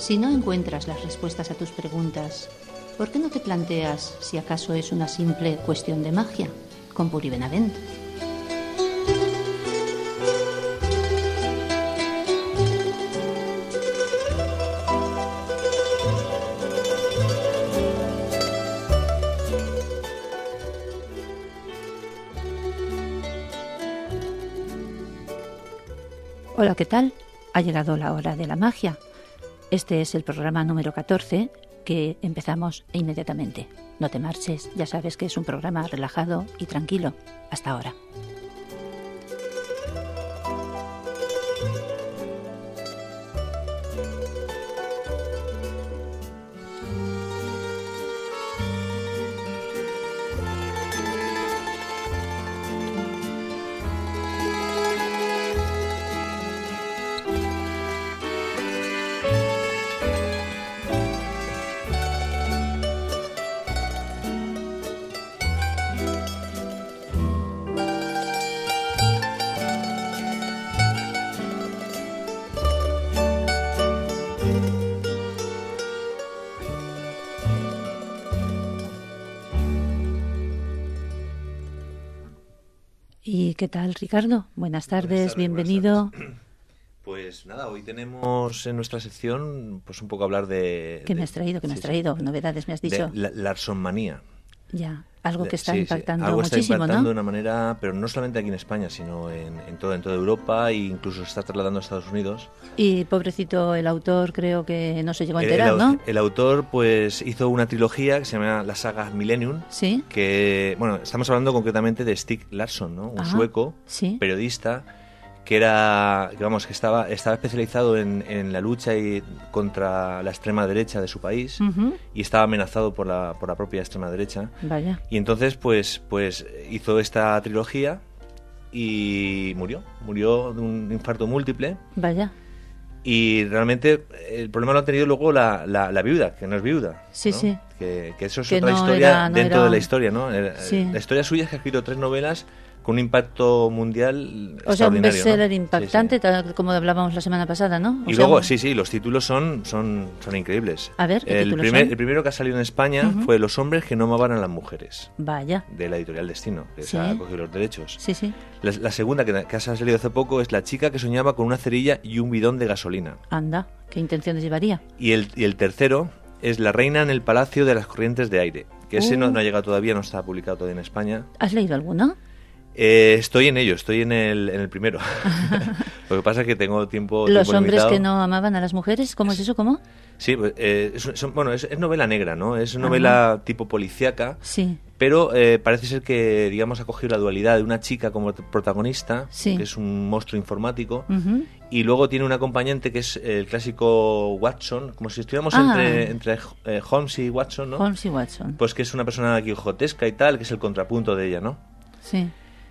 Si no encuentras las respuestas a tus preguntas, ¿por qué no te planteas si acaso es una simple cuestión de magia? Con Puri Benavent. Hola, ¿qué tal? Ha llegado la hora de la magia. Este es el programa número 14 que empezamos inmediatamente. No te marches, ya sabes que es un programa relajado y tranquilo. Hasta ahora. ¿Y qué tal, Ricardo? Buenas tardes, bienvenido. Buenas tardes. Pues nada, hoy tenemos en nuestra sección pues un poco hablar de... ¿Qué me has traído? ¿Qué me has traído? Novedades, me has dicho. De Larsonmanía. Ya, algo que está impactando algo muchísimo, está impactando ¿no? de una manera, pero no solamente aquí en España, sino en toda Europa e incluso se está trasladando a Estados Unidos. Y pobrecito el autor, creo que no se llegó a enterar, ¿no? El autor pues hizo una trilogía que se llama la saga Millennium. Sí. Que, bueno, estamos hablando concretamente de Stieg Larsson, ¿no? Un sueco, periodista, que que estaba especializado en la lucha contra la extrema derecha de su país, y estaba amenazado por la propia extrema derecha. Vaya. Y entonces pues hizo esta trilogía y murió de un infarto múltiple. Vaya. Y realmente el problema lo ha tenido luego la viuda, que no es viuda. Sí, ¿no? sí. Que eso es que otra no historia era, no dentro era... de la historia, ¿no? Sí. La historia suya es que ha escrito 3 novelas con un impacto mundial o sea, un bestseller, ¿no? Sí, Impactante, sí. Tal como hablábamos la semana pasada, ¿no? Y luego, sí, los títulos son increíbles. A ver, ¿qué títulos son? El primero que ha salido en España fue Los hombres que no amaban a las mujeres. Vaya. De la editorial Destino, que se ha cogido los derechos. Sí, sí. La segunda, que ha salido hace poco, es La chica que soñaba con una cerilla y un bidón de gasolina. Anda, ¿qué intenciones llevaría? Y el tercero es La reina en el palacio de las corrientes de aire, que ese no ha llegado todavía, no está publicado todavía en España. ¿Has leído alguno? Estoy en ello, estoy en el primero. Lo que pasa es que tengo tiempo ¿Los hombres limitado. que no amaban a las mujeres? ¿Cómo es eso? ¿Cómo? Sí, pues, es novela negra, ¿no? Es novela tipo policíaca. Sí. Pero parece ser que, digamos, ha cogido la dualidad de una chica como protagonista, sí. que es un monstruo informático, y luego tiene un acompañante que es el clásico Watson, como si estuviéramos entre Holmes y Watson, ¿no? Holmes y Watson. Pues que es una persona quijotesca y tal, que es el contrapunto de ella, ¿no? Sí.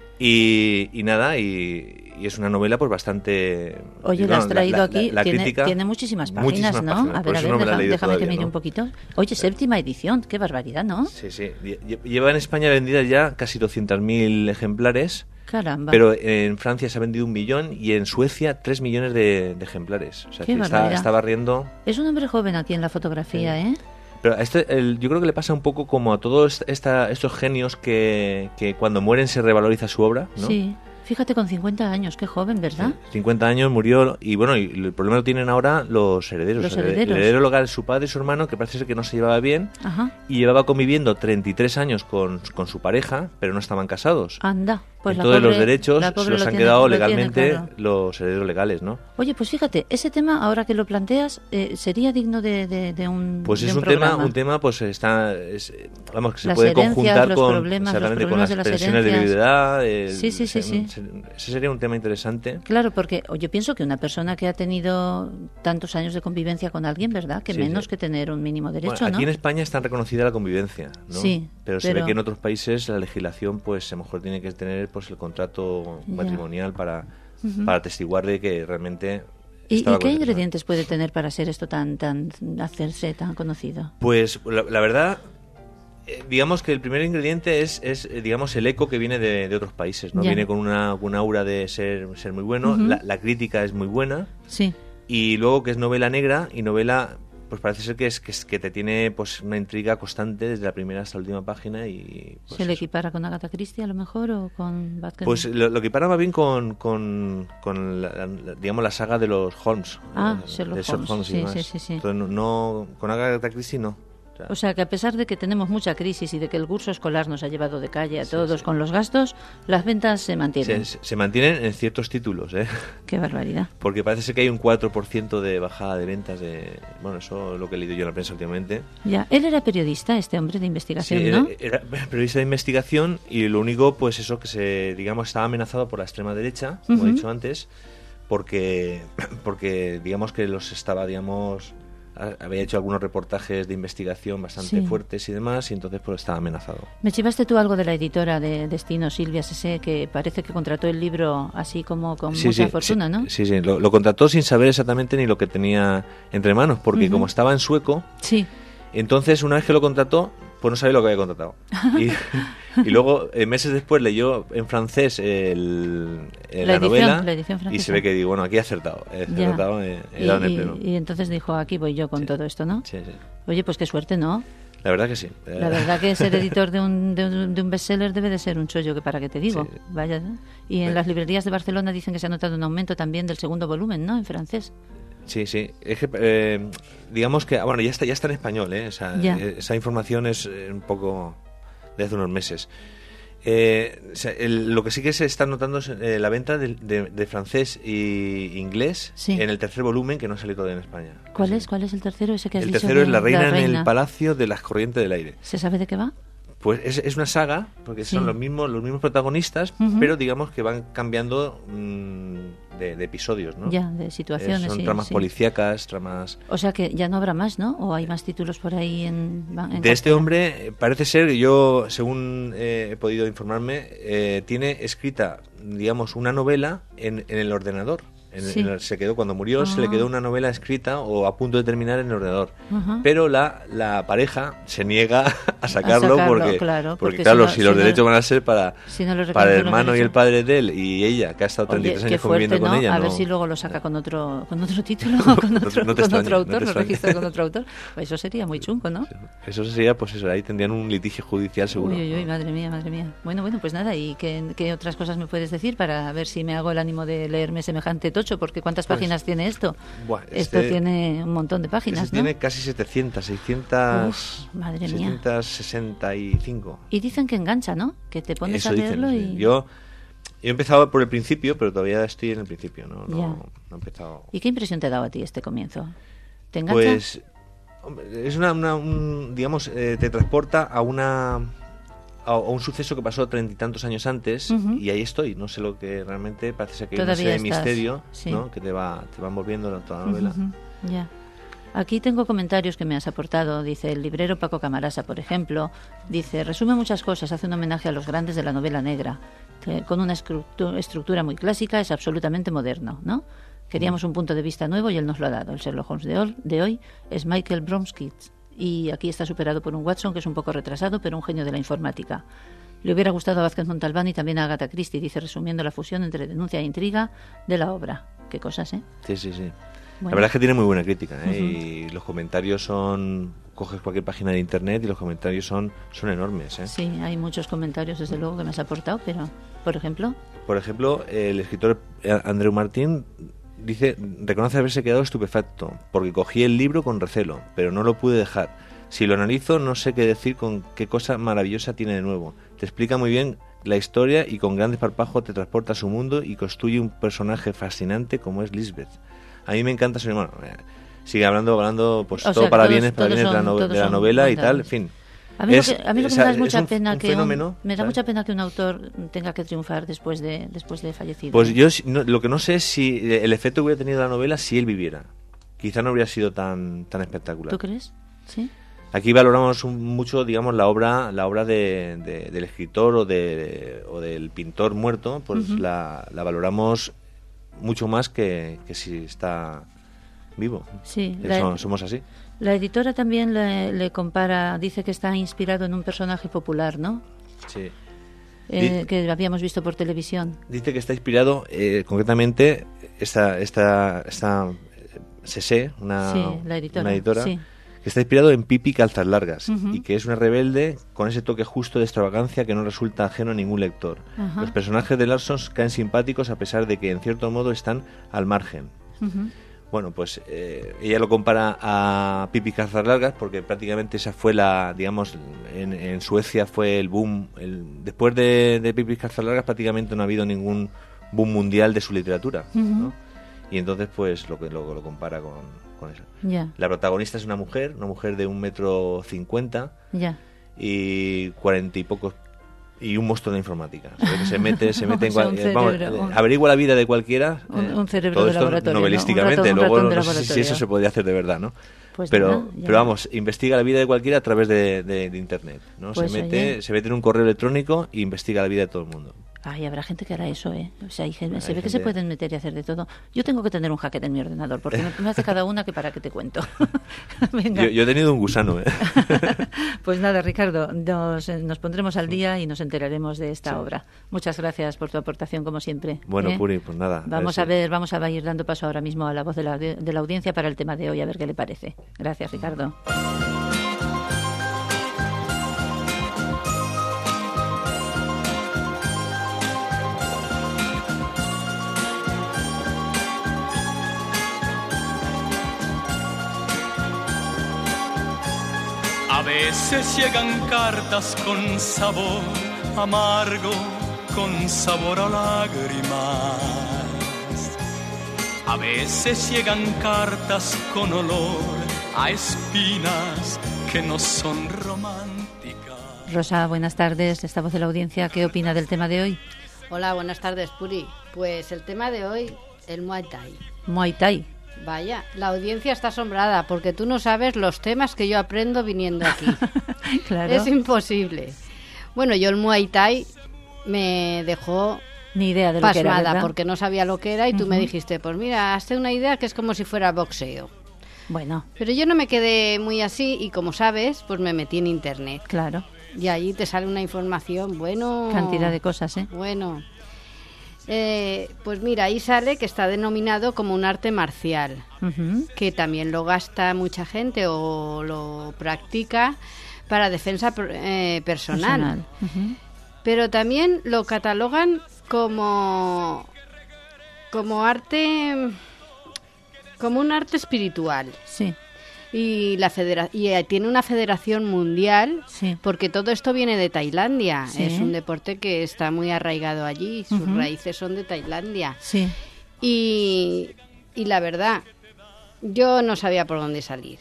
Y nada, y es una novela pues bastante... Oye, la has traído aquí, crítica, tiene muchísimas páginas, ¿no? Páginas. A ver, déjame que mire ¿no? un poquito. Oye, 7ª edición, qué barbaridad, ¿no? Sí. Lleva en España vendidas ya casi 200.000 ejemplares. Caramba. Pero en Francia se ha vendido 1 millón y en Suecia 3 millones de ejemplares. O sea, qué que está barriendo... Es un hombre joven aquí en la fotografía, ¿eh? Pero yo creo que le pasa un poco como a todos estos genios que cuando mueren se revaloriza su obra, ¿no? Sí, fíjate, con 50 años, qué joven, ¿verdad? Sí, 50 años murió y bueno, y el problema lo tienen ahora los herederos. El heredero legal es su padre y su hermano, que parece ser que no se llevaba bien. Ajá. Y llevaba conviviendo 33 años con su pareja, pero no estaban casados. Anda. Pues entonces los derechos se los han quedado legalmente los herederos legales, ¿no? Oye, pues fíjate, ese tema, ahora que lo planteas, sería digno de un Pues es un tema pues vamos, que se las puede herencias, conjuntar los problemas con las pensiones de viudedad. Sí. Ese sería un tema interesante. Claro, porque yo pienso que una persona que ha tenido tantos años de convivencia con alguien, ¿verdad? Que menos que tener un mínimo derecho, bueno, aquí ¿no? en España está reconocida la convivencia, ¿no? Sí. Pero se ve que en otros países la legislación pues a lo mejor tiene que tener pues el contrato matrimonial para atestiguar de que realmente... ¿Y qué ingredientes puede tener para ser esto hacerse tan conocido? Pues la verdad, digamos que el primer ingrediente es digamos el eco que viene de otros países, ¿no? Viene con una aura de ser muy bueno, la crítica es muy buena. Sí. Y luego que es novela negra y novela... Pues parece ser que te tiene pues una intriga constante desde la primera hasta la última página y... Pues ¿se le equipara con Agatha Christie a lo mejor o con Batman? Pues lo equipara más bien con digamos, la saga de los Holmes. Sherlock Holmes. Sí. Entonces, no, con Agatha Christie no. O sea, que a pesar de que tenemos mucha crisis y de que el curso escolar nos ha llevado de calle a todos con los gastos, las ventas se mantienen. Se mantienen en ciertos títulos, ¿eh? Qué barbaridad. Porque parece ser que hay un 4% de bajada de ventas de... Bueno, eso es lo que he leído yo en la prensa últimamente. Ya, él era periodista, este hombre de investigación, sí, ¿no? Era periodista de investigación y lo único, pues eso, que digamos, estaba amenazado por la extrema derecha, como he dicho antes, porque digamos que los estaba, digamos... Había hecho algunos reportajes de investigación bastante fuertes y demás, y entonces pues estaba amenazado. Me chivaste tú algo de la editora de Destino, Silvia Sese, que parece que contrató el libro así como con mucha fortuna, ¿no? Sí, lo contrató sin saber exactamente ni lo que tenía entre manos, porque como estaba en sueco, entonces una vez que lo contrató, pues no sabía lo que había contratado. Y luego, meses después, leyó en francés la novela y se ve que digo, bueno, aquí he acertado, he dado en el pleno. Y entonces dijo, aquí voy yo con todo esto, ¿no? Sí. Oye, pues qué suerte, ¿no? La verdad que sí. La verdad que ser editor de un bestseller debe de ser un chollo, que para qué te digo. Sí. Vaya, ¿no? Y en las librerías de Barcelona dicen que se ha notado un aumento también del segundo volumen, ¿no? En francés. Sí. Es que, digamos que, bueno, ya está en español, ¿eh? Esa información es un poco de hace unos meses. Lo que sí que se está notando es la venta de francés e inglés en el tercer volumen, que no ha salido todavía en España. ¿Cuál es el tercero? Ese que has el dicho tercero es La Reina en el Palacio de las Corrientes del Aire. ¿Se sabe de qué va? Pues es una saga, porque son los mismos protagonistas, pero digamos que van cambiando de episodios, ¿no? Ya, de situaciones. Son tramas policíacas, tramas... O sea que ya no habrá más, ¿no? ¿O hay más títulos por ahí en de este hombre, parece ser, yo, según he podido informarme, tiene escrita, digamos, una novela en el ordenador. Se quedó, cuando murió, se le quedó una novela escrita o a punto de terminar en el ordenador. Pero la pareja se niega a sacarlo porque si los derechos van a ser para el hermano y el padre de él y ella, que ha estado 33 años conviviendo con ella. A ver si luego lo saca con otro título o con otro autor, lo registra con otro autor. Pues eso sería muy chungo, ¿no? Eso sería, pues eso, ahí tendrían un litigio judicial seguro. Uy, madre mía. Bueno, pues nada, ¿y qué otras cosas me puedes decir para ver si me hago el ánimo de leerme semejante tocho? Porque ¿cuántas páginas tiene esto? Esto tiene un montón de páginas, ¿no? Tiene casi 665. Y dicen que engancha, ¿no? Que te pones a leerlo y... Yo he empezado por el principio, pero todavía estoy en el principio, no he empezado... ¿Y qué impresión te ha dado a ti este comienzo? ¿Te engancha? Pues es digamos, te transporta a un suceso que pasó 30 y tantos años antes y ahí estoy, no sé lo que realmente parece ser que hay una serie de misterio, ¿no? Que te van volviendo toda la novela. Ya. Aquí tengo comentarios que me has aportado. Dice el librero Paco Camarasa, por ejemplo, dice, resume muchas cosas, hace un homenaje a los grandes de la novela negra, que con una estructura muy clásica, es absolutamente moderno, ¿no? Queríamos un punto de vista nuevo y él nos lo ha dado. El Sherlock Holmes de hoy es Michael Bromsky. Y aquí está superado por un Watson que es un poco retrasado, pero un genio de la informática. Le hubiera gustado a Vázquez Montalbán y también a Agatha Christie, dice, resumiendo la fusión entre denuncia e intriga de la obra. Qué cosas, ¿eh? Sí. Bueno. La verdad es que tiene muy buena crítica, ¿eh? Y los comentarios coges cualquier página de internet y los comentarios son enormes, ¿eh? Sí, hay muchos comentarios, desde luego, que me has aportado, pero, por ejemplo... Por ejemplo, el escritor Andreu Martín... Dice, reconoce haberse quedado estupefacto, porque cogí el libro con recelo, pero no lo pude dejar. Si lo analizo, no sé qué decir con qué cosa maravillosa tiene de nuevo. Te explica muy bien la historia y con gran desparpajo te transporta a su mundo y construye un personaje fascinante como es Lisbeth. A mí me encanta su hermano. Sigue hablando, pues todo para bienes de la novela y tal, en fin. A mí lo que me da mucha pena mucha pena que un autor tenga que triunfar después de fallecido. Pues yo lo que no sé es si el efecto que hubiera tenido la novela si él viviera. Quizá no habría sido tan espectacular. ¿Tú crees? Sí. Aquí valoramos mucho, digamos, la obra del escritor o del pintor muerto, pues la valoramos mucho más que si está vivo. Sí. Somos así. La editora también le compara, dice que está inspirado en un personaje popular, ¿no? Sí. Que habíamos visto por televisión. Dice que está inspirado, concretamente, esta Sesé, una editora, sí, que está inspirado en Pippi Calzas Largas y que es una rebelde con ese toque justo de extravagancia que no resulta ajeno a ningún lector. Los personajes de Larson caen simpáticos a pesar de que en cierto modo están al margen. Bueno, pues ella lo compara a Pippi Calzas Largas porque prácticamente esa fue digamos, en Suecia fue el boom. Después de Pippi Calzas Largas prácticamente no ha habido ningún boom mundial de su literatura, ¿no? Y entonces pues lo compara con eso. La protagonista es una mujer de 1,50 m y 40 y pocos y un monstruo de informática. O sea, que se mete en averigua la vida de cualquiera. Un cerebro todo de esto laboratorio. Novelísticamente. Un Luego ratón de no sé si eso se podría hacer de verdad, ¿no? Pues pero vamos, investiga la vida de cualquiera a través de internet, ¿no? Pues se mete en un correo electrónico e investiga la vida de todo el mundo. Ay, habrá gente que hará eso, ¿eh? O sea, se ve que se pueden meter y hacer de todo. Yo tengo que tener un hacker en mi ordenador, porque me hace cada una que para qué te cuento. Venga. Yo he tenido un gusano, ¿eh? Pues nada, Ricardo, nos pondremos al día y nos enteraremos de esta obra. Muchas gracias por tu aportación, como siempre. Bueno, Puri, pues nada. Vamos a ir dando paso ahora mismo a la voz de la audiencia para el tema de hoy, a ver qué le parece. Gracias, Ricardo. A veces llegan cartas con sabor amargo, con sabor a lágrimas. A veces llegan cartas con olor a espinas que no son románticas. Rosa, buenas tardes. Esta voz de la audiencia, ¿qué opina del tema de hoy? Hola, buenas tardes, Puri. Pues el tema de hoy, el Muay Thai. Muay Thai. Vaya, la audiencia está asombrada porque tú no sabes los temas que yo aprendo viniendo aquí. Claro. Es imposible. Bueno, yo el Muay Thai me dejó ni idea de lo pasmada que era, ¿verdad? Porque no sabía lo que era y tú me dijiste, pues mira, hazte una idea que es como si fuera boxeo. Bueno. Pero yo no me quedé muy así y como sabes, pues me metí en internet. Claro. Y ahí te sale una información, bueno... Cantidad de cosas, ¿eh? Bueno... pues mira, ahí sale que está denominado como un arte marcial, que también lo gasta mucha gente o lo practica para defensa personal. Pero también lo catalogan como arte, como un arte espiritual. Sí. Y tiene una federación mundial, sí, porque todo esto viene de Tailandia. Sí. Es un deporte que está muy arraigado allí, sus raíces son de Tailandia. Sí. Y la verdad, yo no sabía por dónde salir.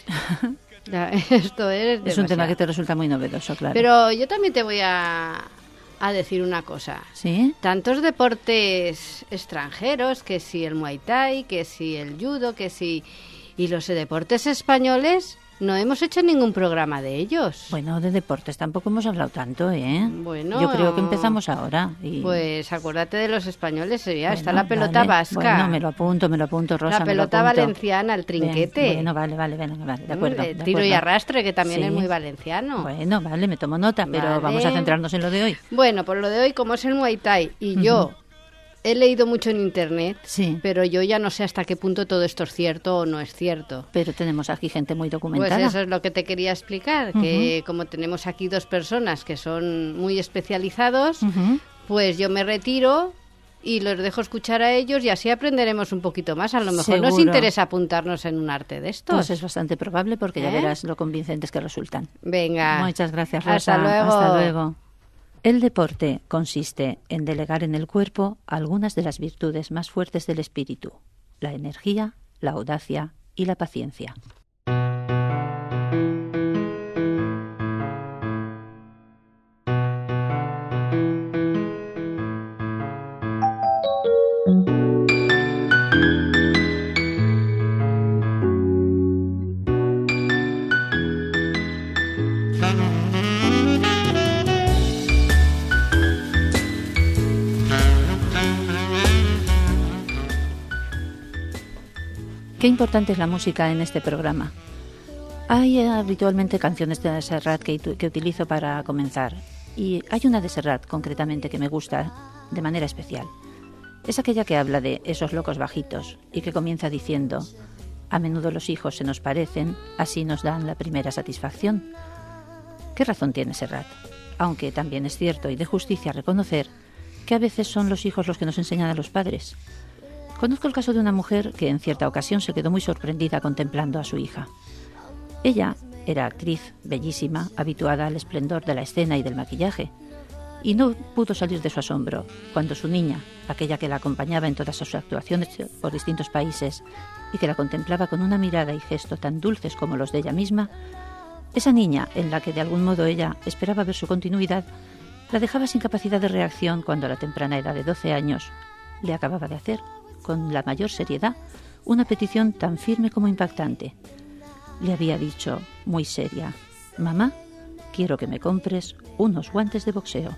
Esto es un tema que te resulta muy novedoso, claro. Pero yo también te voy a decir una cosa. ¿Sí? Tantos deportes extranjeros, que si el Muay Thai, que si el judo, que si... Y los deportes españoles no hemos hecho ningún programa de ellos. Bueno, de deportes tampoco hemos hablado tanto, ¿eh? Bueno, yo creo que empezamos ahora. Pues acuérdate de los españoles, ya está la pelota vasca. Bueno, me lo apunto, Rosa. La pelota valenciana, el trinquete. Bueno, vale, de acuerdo. Tiro y arrastre, que también es muy valenciano. Bueno, vale, me tomo nota, pero vamos a centrarnos en lo de hoy. Bueno, pues lo de hoy, como es el Muay Thai, y yo... He leído mucho en internet, sí, pero yo ya no sé hasta qué punto todo esto es cierto o no es cierto. Pero tenemos aquí gente muy documentada. Pues eso es lo que te quería explicar, que como tenemos aquí dos personas que son muy especializados, pues yo me retiro y los dejo escuchar a ellos y así aprenderemos un poquito más. A lo mejor ¿Seguro? Nos interesa apuntarnos en un arte de estos. Pues es bastante probable porque ya verás lo convincentes que resultan. Venga. Muchas gracias, Rosa. Hasta luego. Hasta luego. El deporte consiste en delegar en el cuerpo algunas de las virtudes más fuertes del espíritu: la energía, la audacia y la paciencia. Qué importante es la música en este programa. Hay habitualmente canciones de Serrat que utilizo para comenzar, y hay una de Serrat concretamente que me gusta de manera especial. Es aquella que habla de esos locos bajitos y que comienza diciendo: A menudo los hijos se nos parecen, así nos dan la primera satisfacción. ¿Qué razón tiene Serrat? Aunque también es cierto y de justicia reconocer que a veces son los hijos los que nos enseñan a los padres. Conozco el caso de una mujer que en cierta ocasión se quedó muy sorprendida contemplando a su hija. Ella era actriz, bellísima, habituada al esplendor de la escena y del maquillaje, y no pudo salir de su asombro cuando su niña, aquella que la acompañaba en todas sus actuaciones por distintos países y que la contemplaba con una mirada y gesto tan dulces como los de ella misma, esa niña, en la que de algún modo ella esperaba ver su continuidad, la dejaba sin capacidad de reacción cuando a la temprana edad de 12 años le acababa de hacer, con la mayor seriedad, una petición tan firme como impactante. Le había dicho, muy seria: «Mamá, quiero que me compres unos guantes de boxeo».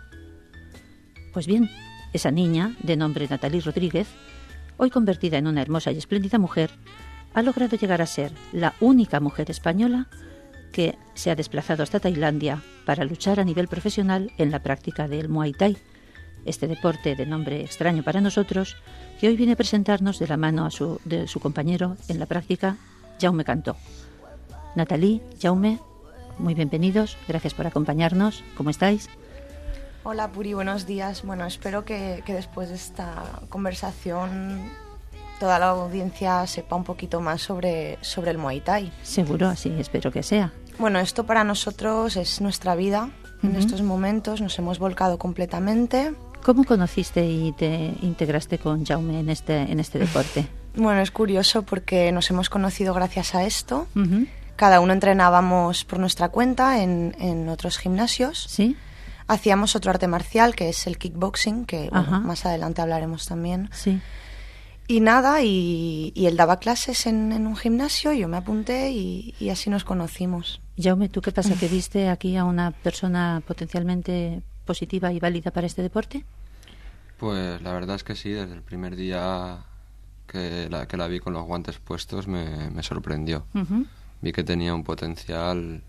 Pues bien, esa niña, de nombre Natalie Rodríguez, hoy convertida en una hermosa y espléndida mujer, ha logrado llegar a ser la única mujer española que se ha desplazado hasta Tailandia para luchar a nivel profesional en la práctica del Muay Thai, este deporte de nombre extraño para nosotros, que hoy viene a presentarnos de la mano de su compañero en la práctica, Jaume Cantó. Natalie, Jaume, muy bienvenidos, gracias por acompañarnos. ¿Cómo estáis? Hola Puri, buenos días. Bueno, espero que después de esta conversación toda la audiencia sepa un poquito más sobre el Muay Thai. Seguro, así espero que sea. Bueno, esto para nosotros es nuestra vida. En estos momentos nos hemos volcado completamente. ¿Cómo conociste y te integraste con Jaume en este deporte? Bueno, es curioso porque nos hemos conocido gracias a esto. Cada uno entrenábamos por nuestra cuenta en otros gimnasios. ¿Sí? Hacíamos otro arte marcial, que es el kickboxing, que bueno, más adelante hablaremos también. Sí. Y nada, y él daba clases en un gimnasio, yo me apunté y así nos conocimos. Jaume, ¿tú qué pasa? ¿Que viste aquí a una persona potencialmente positiva y válida para este deporte? Pues la verdad es que sí, desde el primer día que la vi con los guantes puestos me sorprendió. Vi que tenía un potencial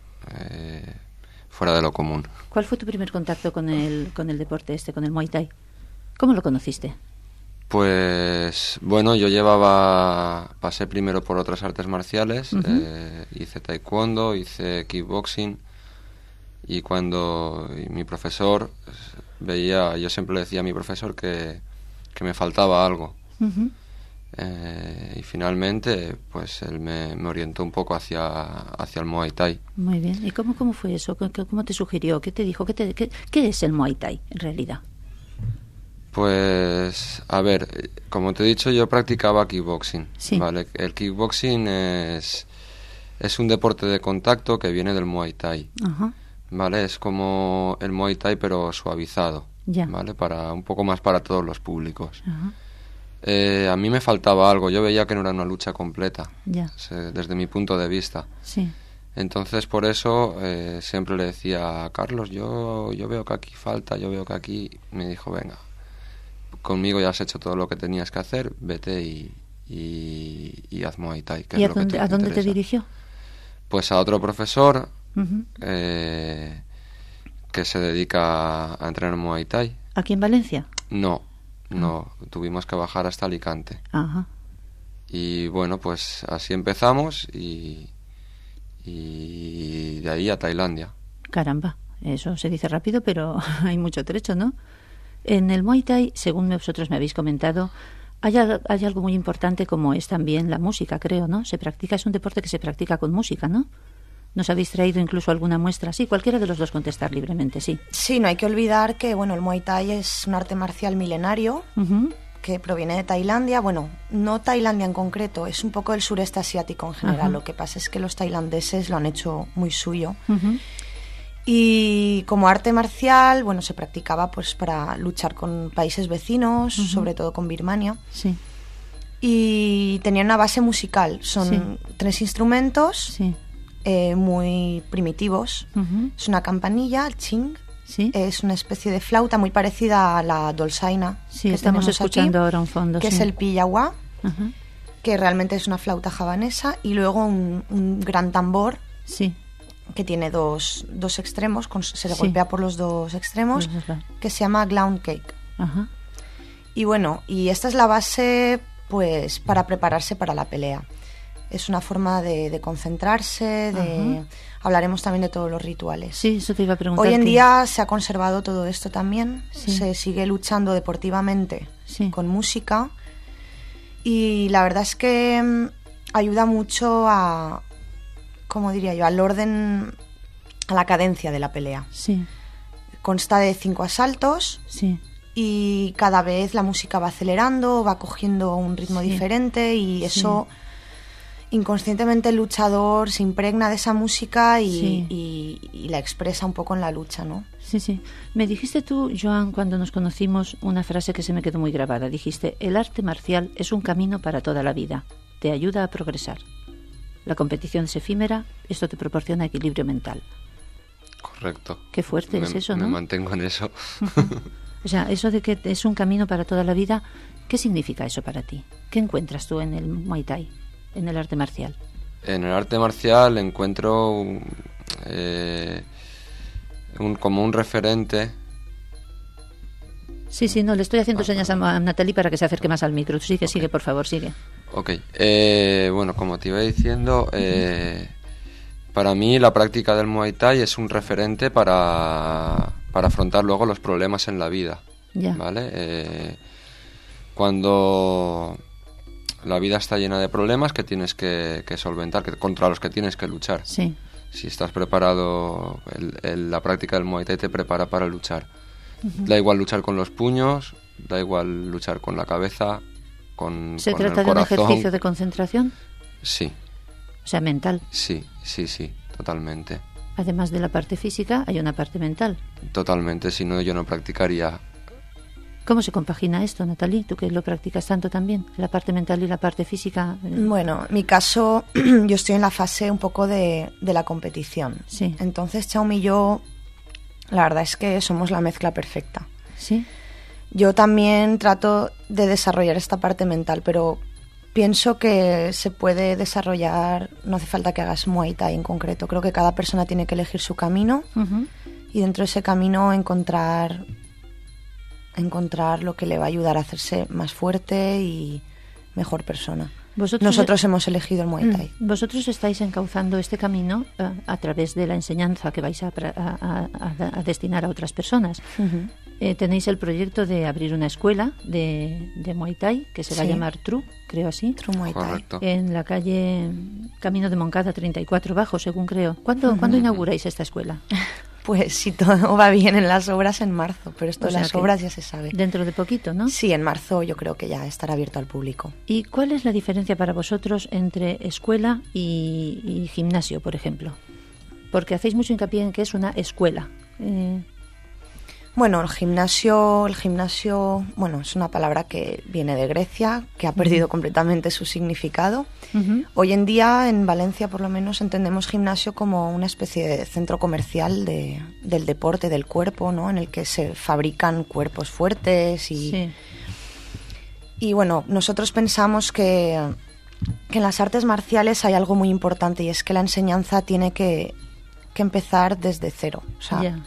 fuera de lo común. ¿Cuál fue tu primer contacto con el deporte con el Muay Thai? ¿Cómo lo conociste? Pues bueno, pasé primero por otras artes marciales, hice taekwondo, hice kickboxing, y cuando mi profesor yo siempre le decía a mi profesor que me faltaba algo. Y finalmente pues él me orientó un poco hacia el Muay Thai. Muy bien. ¿Y cómo fue eso? ¿Cómo te sugirió? ¿Qué te dijo? ¿Qué es el Muay Thai en realidad? Pues, a ver, como te he dicho, yo practicaba kickboxing, sí. ¿Vale? El kickboxing es un deporte de contacto que viene del Muay Thai, ¿vale? Es como el Muay Thai pero suavizado, ¿vale? Un poco más para todos los públicos. A mí me faltaba algo, yo veía que no era una lucha completa, desde mi punto de vista. Sí. Entonces, por eso siempre le decía a Carlos, yo veo que aquí falta, yo veo que aquí... Me dijo, venga, conmigo ya has hecho todo lo que tenías que hacer, vete y haz Muay Thai. ¿Y a dónde te dirigió? Pues a otro profesor que se dedica a entrenar Muay Thai. ¿Aquí en Valencia? No, tuvimos que bajar hasta Alicante. Y bueno, pues así empezamos y de ahí a Tailandia. Caramba, eso se dice rápido, pero hay mucho trecho, ¿no? En el Muay Thai, según vosotros me habéis comentado, hay algo muy importante como es también la música, creo, ¿no? Es un deporte que se practica con música, ¿no? ¿Nos habéis traído incluso alguna muestra? Sí, cualquiera de los dos contestar libremente, sí. Sí, no hay que olvidar que, bueno, el Muay Thai es un arte marcial milenario que proviene de Tailandia. Bueno, no Tailandia en concreto, es un poco del sureste asiático en general. Lo que pasa es que los tailandeses lo han hecho muy suyo. Y como arte marcial, bueno, se practicaba pues para luchar con países vecinos, sobre todo con Birmania. Sí. Y tenía una base musical. Son 3 instrumentos muy primitivos. Es una campanilla, el ching. Sí. Es una especie de flauta muy parecida a la dolzaina. Sí, que estamos escuchando aquí, ahora un fondo. Que es el piyaguá, que realmente es una flauta javanesa. Y luego un gran tambor. Sí. Que tiene dos extremos, se le golpea por los 2 extremos, que se llama ground cake. Y bueno, y esta es la base pues para prepararse para la pelea. Es una forma de concentrarse, hablaremos también de todos los rituales. Sí, eso te iba a preguntar. Hoy en día se ha conservado todo esto también, se sigue luchando deportivamente con música, y la verdad es que ayuda mucho a, ¿cómo diría yo?, al orden, a la cadencia de la pelea. Sí. Consta de 5 asaltos. Sí. Y cada vez la música va acelerando, va cogiendo un ritmo diferente, y eso inconscientemente el luchador se impregna de esa música y la expresa un poco en la lucha, ¿no? Sí, sí. Me dijiste tú, Joan, cuando nos conocimos, una frase que se me quedó muy grabada. Dijiste: el arte marcial es un camino para toda la vida, te ayuda a progresar. La competición es efímera, esto te proporciona equilibrio mental. Correcto. Qué fuerte es eso, ¿no? Me mantengo en eso. O sea, eso de que es un camino para toda la vida, ¿qué significa eso para ti? ¿Qué encuentras tú en el Muay Thai, en el arte marcial? En el arte marcial encuentro como un referente. Sí, no, le estoy haciendo señas a Nathalie para que se acerque más al micro. Sigue, por favor, sigue. Ok. Bueno, como te iba diciendo, para mí la práctica del Muay Thai es un referente para afrontar luego los problemas en la vida. Ya. ¿Vale? Cuando la vida está llena de problemas que tienes que solventar, contra los que tienes que luchar. Sí. Si estás preparado, la práctica del Muay Thai te prepara para luchar. Da igual luchar con los puños, da igual luchar con la cabeza, con el corazón. ¿Se trata de un ejercicio de concentración? Sí. O sea, mental. Sí, totalmente. Además de la parte física, hay una parte mental. Totalmente, si no yo no practicaría. ¿Cómo se compagina esto, Nathalie? Tú que lo practicas tanto también, la parte mental y la parte física. Bueno, en mi caso, yo estoy en la fase un poco de la competición. Sí. Entonces, Jaume y yo, la verdad es que somos la mezcla perfecta. Sí. Yo también trato de desarrollar esta parte mental, pero pienso que se puede desarrollar, no hace falta que hagas Muay Thai en concreto. Creo que cada persona tiene que elegir su camino y dentro de ese camino encontrar lo que le va a ayudar a hacerse más fuerte y mejor persona. Nosotros hemos elegido el Muay Thai. Vosotros estáis encauzando este camino a través de la enseñanza que vais a destinar a otras personas. Tenéis el proyecto de abrir una escuela de Muay Thai que se va a llamar True, creo así. True Muay Thai. Correcto. En la calle Camino de Moncada 34 Bajo, según creo. ¿Cuándo inauguráis esta escuela? Pues si todo va bien en las obras, en marzo, pero esto de las obras ya se sabe. Dentro de poquito, ¿no? Sí, en marzo yo creo que ya estará abierto al público. ¿Y cuál es la diferencia para vosotros entre escuela y gimnasio, por ejemplo? Porque hacéis mucho hincapié en que es una escuela. Bueno, el gimnasio, bueno, es una palabra que viene de Grecia, que ha perdido completamente su significado. Hoy en día, en Valencia por lo menos, entendemos gimnasio como una especie de centro comercial del deporte, del cuerpo, ¿no? En el que se fabrican cuerpos fuertes y bueno, nosotros pensamos que en las artes marciales hay algo muy importante, y es que la enseñanza tiene que empezar desde cero. O sea,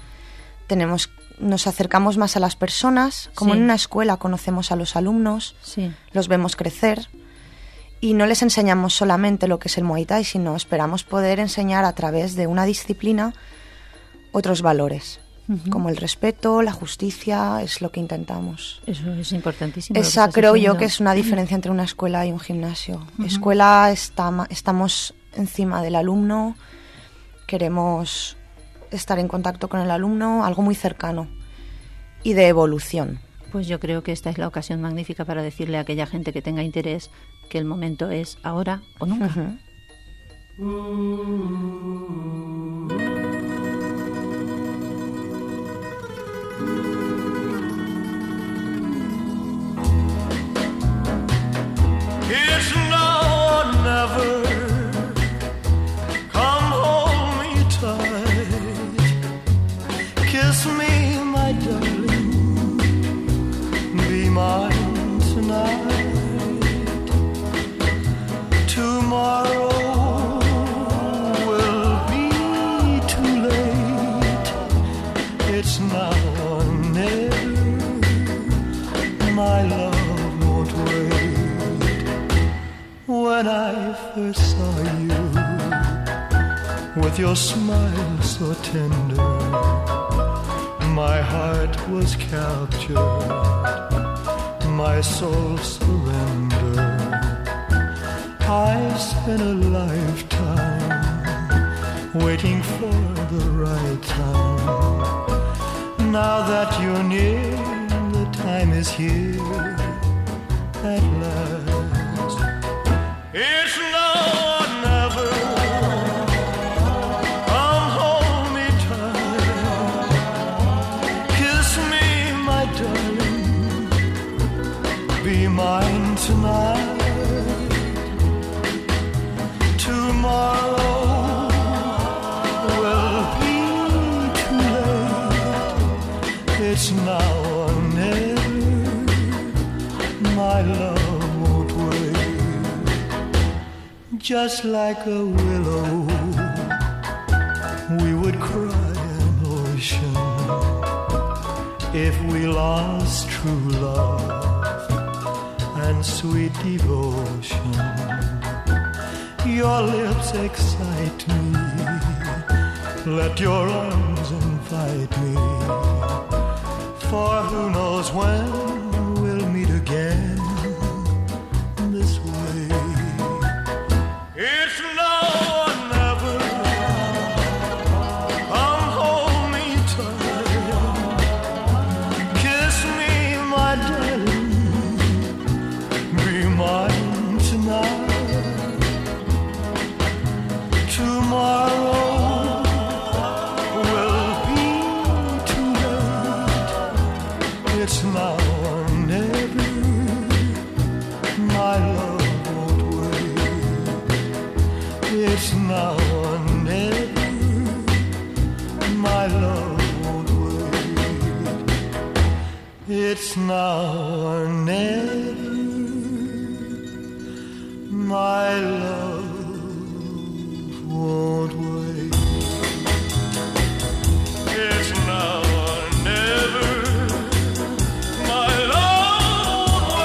nos acercamos más a las personas, como en una escuela conocemos a los alumnos, los vemos crecer y no les enseñamos solamente lo que es el Muay Thai, sino esperamos poder enseñar a través de una disciplina otros valores, como el respeto, la justicia, es lo que intentamos. Eso es importantísimo. Esa creo yo que es una diferencia entre una escuela y un gimnasio. Escuela estamos encima del alumno, queremos estar en contacto con el alumno, algo muy cercano y de evolución. Pues yo creo que esta es la ocasión magnífica para decirle a aquella gente que tenga interés que el momento es ahora o nunca. It's now or never. Come hold me tight. Kiss me, my darling. Be mine tonight. Tomorrow will be too late. It's now or never. when I first saw you, with your smile so tender, my heart was captured, my soul surrendered. I spent a lifetime waiting for the right time. Now that you're near, the time is here at last. It's now or never. Come hold me tight. Kiss me, my darling. Be mine tonight. Tomorrow will be too late. It's now or never. My love won't wait. Just like a willow, we would cry an ocean if we lost true love and sweet devotion. Your lips excite me, let your arms invite me, for who knows when we'll meet again this way. It's now or never. Come hold me tight. Kiss me, my darling. Be mine tonight. Tomorrow will be too late. It's now or never. My love won't wait. It's now or never. My love won't wait. It's now or never. My love won't wait. It's now or never. My love won't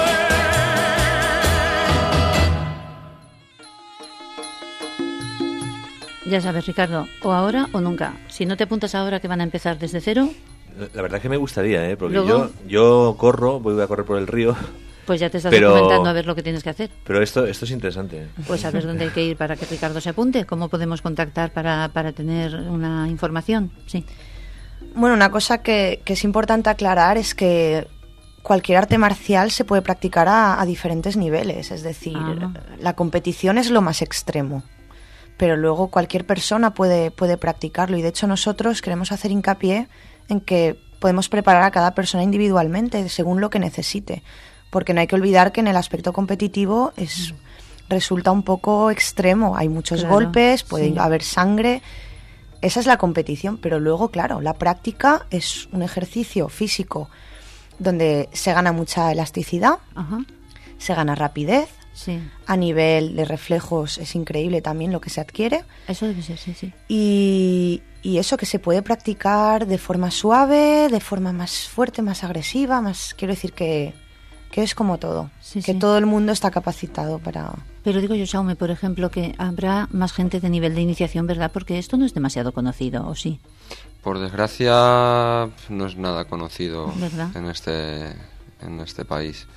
wait. Ya sabes, Ricardo, o ahora o nunca. Si no te apuntas ahora que van a empezar desde cero... La verdad es que me gustaría, porque luego, yo corro, voy a correr por el río... Pues ya te estás documentando a ver lo que tienes que hacer. Pero esto es interesante. Pues a ver dónde hay que ir para que Ricardo se apunte. ¿Cómo podemos contactar para tener una información? Sí. Bueno, una cosa que es importante aclarar es que cualquier arte marcial se puede practicar a diferentes niveles. Es decir, la competición es lo más extremo. Pero luego cualquier persona puede practicarlo. Y de hecho nosotros queremos hacer hincapié en que podemos preparar a cada persona individualmente según lo que necesite. Porque no hay que olvidar que en el aspecto competitivo resulta un poco extremo. Hay muchos golpes, puede haber sangre. Esa es la competición, pero luego, claro, la práctica es un ejercicio físico donde se gana mucha elasticidad, se gana rapidez. Sí. A nivel de reflejos es increíble también lo que se adquiere. Eso debe ser, sí. Y eso que se puede practicar de forma suave, de forma más fuerte, más agresiva, quiero decir que es como todo, todo el mundo está capacitado para... Pero digo yo, Jaume, por ejemplo, que habrá más gente de nivel de iniciación, ¿verdad? Porque esto no es demasiado conocido, ¿o sí? Por desgracia, no es nada conocido, ¿verdad? en este país.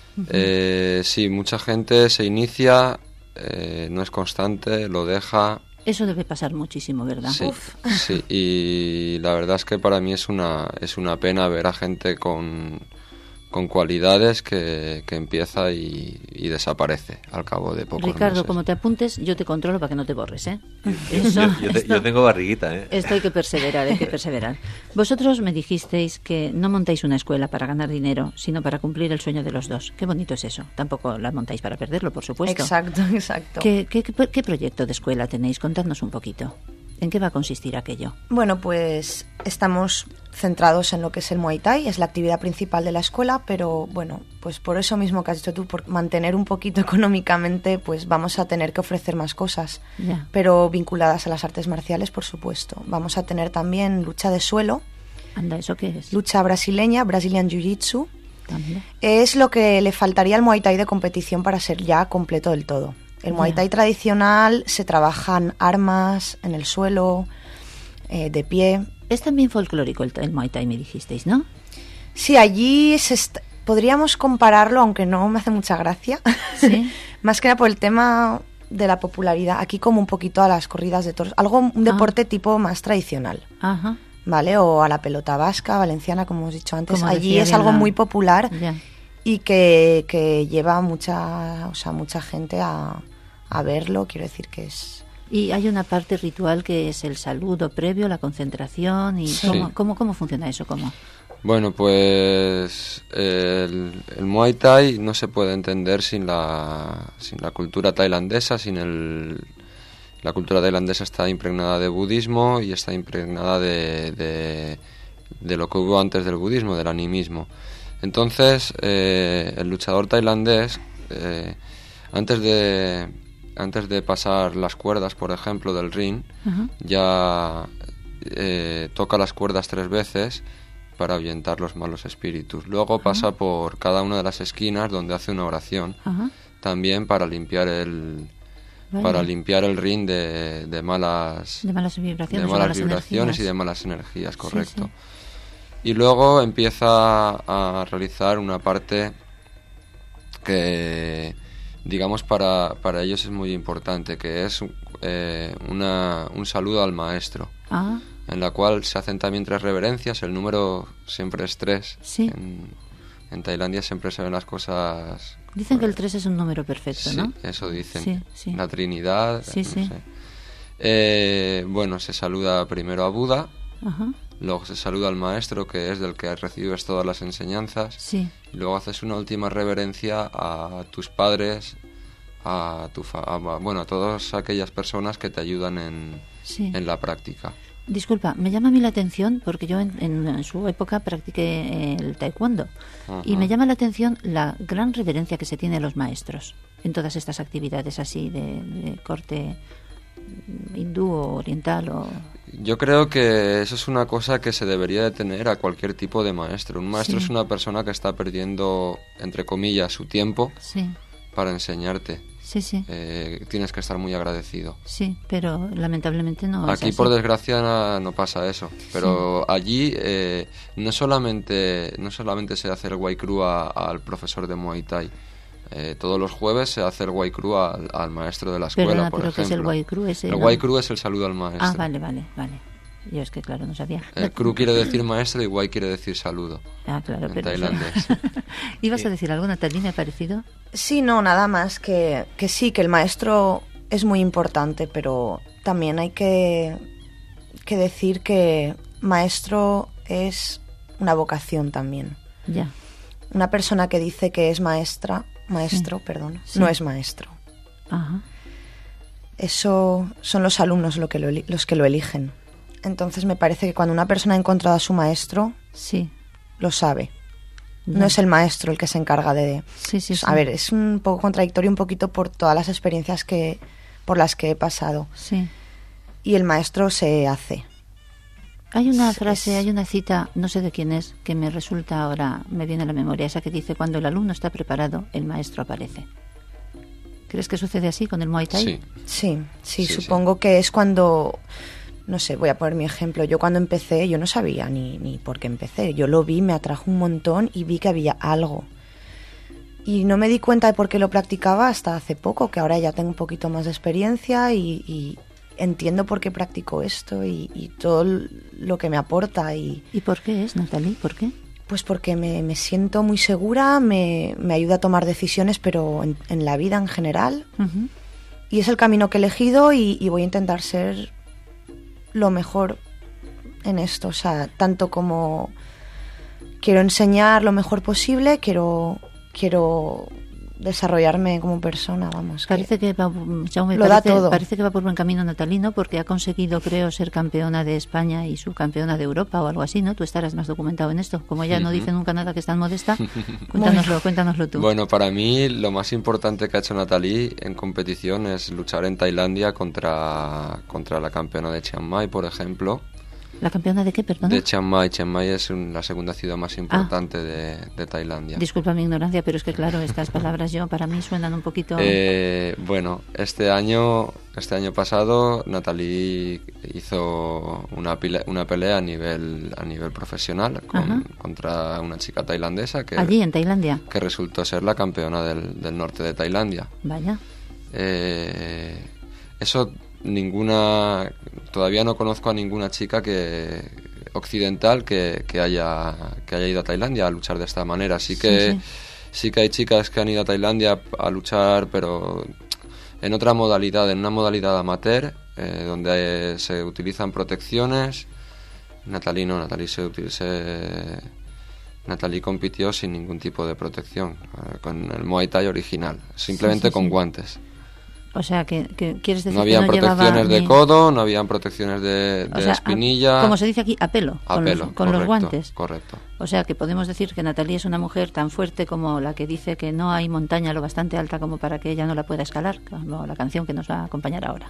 Sí, mucha gente se inicia, no es constante, lo deja... Eso debe pasar muchísimo, ¿verdad? Sí, sí, y la verdad es que para mí es una pena ver a gente con cualidades que empieza y desaparece al cabo de pocos Ricardo, meses. Como te apuntes, yo te controlo para que no te borres, ¿eh? Yo tengo barriguita, ¿eh? Esto hay que perseverar, Vosotros me dijisteis que no montáis una escuela para ganar dinero, sino para cumplir el sueño de los dos. Qué bonito es eso. Tampoco la montáis para perderlo, por supuesto. Exacto. ¿Qué proyecto de escuela tenéis? Contadnos un poquito. ¿En qué va a consistir aquello? Bueno, pues estamos centrados en lo que es el Muay Thai, es la actividad principal de la escuela, pero bueno, pues por eso mismo que has dicho tú, por mantener un poquito económicamente, pues vamos a tener que ofrecer más cosas, pero vinculadas a las artes marciales, por supuesto. Vamos a tener también lucha de suelo. Anda, ¿eso qué es? Lucha brasileña, Brazilian Jiu-Jitsu. Es lo que le faltaría al Muay Thai de competición para ser ya completo del todo. El Muay Thai tradicional se trabajan armas en el suelo, de pie. Es también folclórico el Muay Thai, me dijisteis, ¿no? Sí, allí podríamos compararlo, aunque no me hace mucha gracia. ¿Sí? Más que nada por el tema de la popularidad. Aquí como un poquito a las corridas de toros. Un deporte tipo más tradicional. Ajá. ¿Vale? O a la pelota vasca, valenciana, como hemos dicho antes. Como allí es algo muy popular y que lleva mucha gente a verlo. Quiero decir que es... Y hay una parte ritual que es el saludo previo, la concentración. Y sí. ¿Cómo funciona eso? Bueno, pues el Muay Thai no se puede entender sin la cultura tailandesa, la cultura tailandesa está impregnada de budismo y está impregnada de lo que hubo antes del budismo, del animismo. Entonces, el luchador tailandés, antes de pasar las cuerdas, por ejemplo, del ring, ya toca las cuerdas 3 veces para ahuyentar los malos espíritus. Luego pasa por cada una de las esquinas donde hace una oración, también para limpiar el ring de malas vibraciones y de malas energías, correcto. Sí, sí. Y luego empieza a realizar una parte que, digamos, para ellos es muy importante, que es un saludo al maestro. En la cual se hacen también 3 reverencias, el número siempre es 3. Sí. En Tailandia siempre se ven las cosas... Dicen que el 3 es un número perfecto, ¿no? Sí, eso dicen. Sí. La Trinidad, sí. Bueno, se saluda primero a Buda, luego se saluda al maestro, que es del que recibes todas las enseñanzas, y luego haces una última reverencia a tus padres, a todas aquellas personas que te ayudan en la práctica. Disculpa, me llama a mí la atención porque yo en su época practiqué el taekwondo y me llama la atención la gran reverencia que se tiene a los maestros en todas estas actividades así de corte hindú o oriental o... Yo creo que eso es una cosa que se debería de tener a cualquier tipo de maestro. Un maestro es una persona que está perdiendo, entre comillas, su tiempo para enseñarte. Sí. Tienes que estar muy agradecido. Sí, pero lamentablemente no. Aquí, por desgracia, no pasa eso. Pero allí no solamente se hace el Wai Kru al profesor de Muay Thai. Todos los jueves se hace el Wai Kru al maestro de la escuela, por ejemplo. ¿Qué es el Wai Kru? El Wai Kru es el saludo al maestro. Vale. Yo es que, claro, no sabía. El Kru quiere decir maestro y Wai quiere decir saludo. Claro, en tailandés. ¿Ibas a decir algo, Natalie? ¿Me ha parecido? Sí, no, nada más que sí, que el maestro es muy importante, pero también hay que decir que maestro es una vocación también. Ya. Una persona que dice que es maestro, no es maestro. Ajá. Eso son los alumnos los que lo eligen. Entonces me parece que cuando una persona ha encontrado a su maestro, lo sabe. No es el maestro el que se encarga de... Sí. A ver, es un poco contradictorio un poquito por todas las experiencias por las que he pasado. Sí. Y el maestro se hace. Hay una frase, hay una cita, no sé de quién es, que me resulta ahora, me viene a la memoria, esa que dice: cuando el alumno está preparado, el maestro aparece. ¿Crees que sucede así con el Muay Thai? Sí, supongo que es cuando... No sé, voy a poner mi ejemplo. Yo cuando empecé, yo no sabía ni por qué empecé. Yo lo vi, me atrajo un montón y vi que había algo. Y no me di cuenta de por qué lo practicaba hasta hace poco, que ahora ya tengo un poquito más de experiencia y entiendo por qué practico esto y todo lo que me aporta. ¿Y por qué es, Natalie? ¿Por qué? Pues porque me siento muy segura, me ayuda a tomar decisiones, pero en la vida en general. Y es el camino que he elegido y voy a intentar ser lo mejor en esto, o sea, tanto como quiero enseñar lo mejor posible, quiero desarrollarme como persona, vamos. Parece que va, parece que va por buen camino, Natalino, porque ha conseguido, creo, ser campeona de España y subcampeona de Europa o algo así, ¿no? Tú estarás más documentado en esto. Como ella no dice nunca nada que es tan modesta, cuéntanoslo tú. Bueno, para mí lo más importante que ha hecho Natalie en competición es luchar en Tailandia contra la campeona de Chiang Mai, por ejemplo. ¿La campeona de qué, perdona? De Chiang Mai. Chiang Mai es la segunda ciudad más importante de Tailandia. Disculpa mi ignorancia, pero es que claro, estas palabras para mí suenan un poquito... Bueno, este año pasado Natalie hizo una pelea a nivel profesional contra una chica tailandesa que... ¿Allí, en Tailandia? Que resultó ser la campeona del norte de Tailandia. Vaya. Eso todavía no conozco a ninguna chica occidental que haya ido a Tailandia a luchar de esta manera. Sí que hay chicas que han ido a Tailandia a luchar, pero en otra modalidad, en una modalidad amateur, donde se utilizan protecciones. Natalie compitió sin ningún tipo de protección, con el Muay Thai original, simplemente con guantes. O sea, que quieres decir no habían que no protecciones de codo, no habían protecciones de espinilla. Como se dice aquí, a pelo, con los guantes. Correcto. O sea, que podemos decir que Natalie es una mujer tan fuerte como la que dice que no hay montaña lo bastante alta como para que ella no la pueda escalar, como la canción que nos va a acompañar ahora.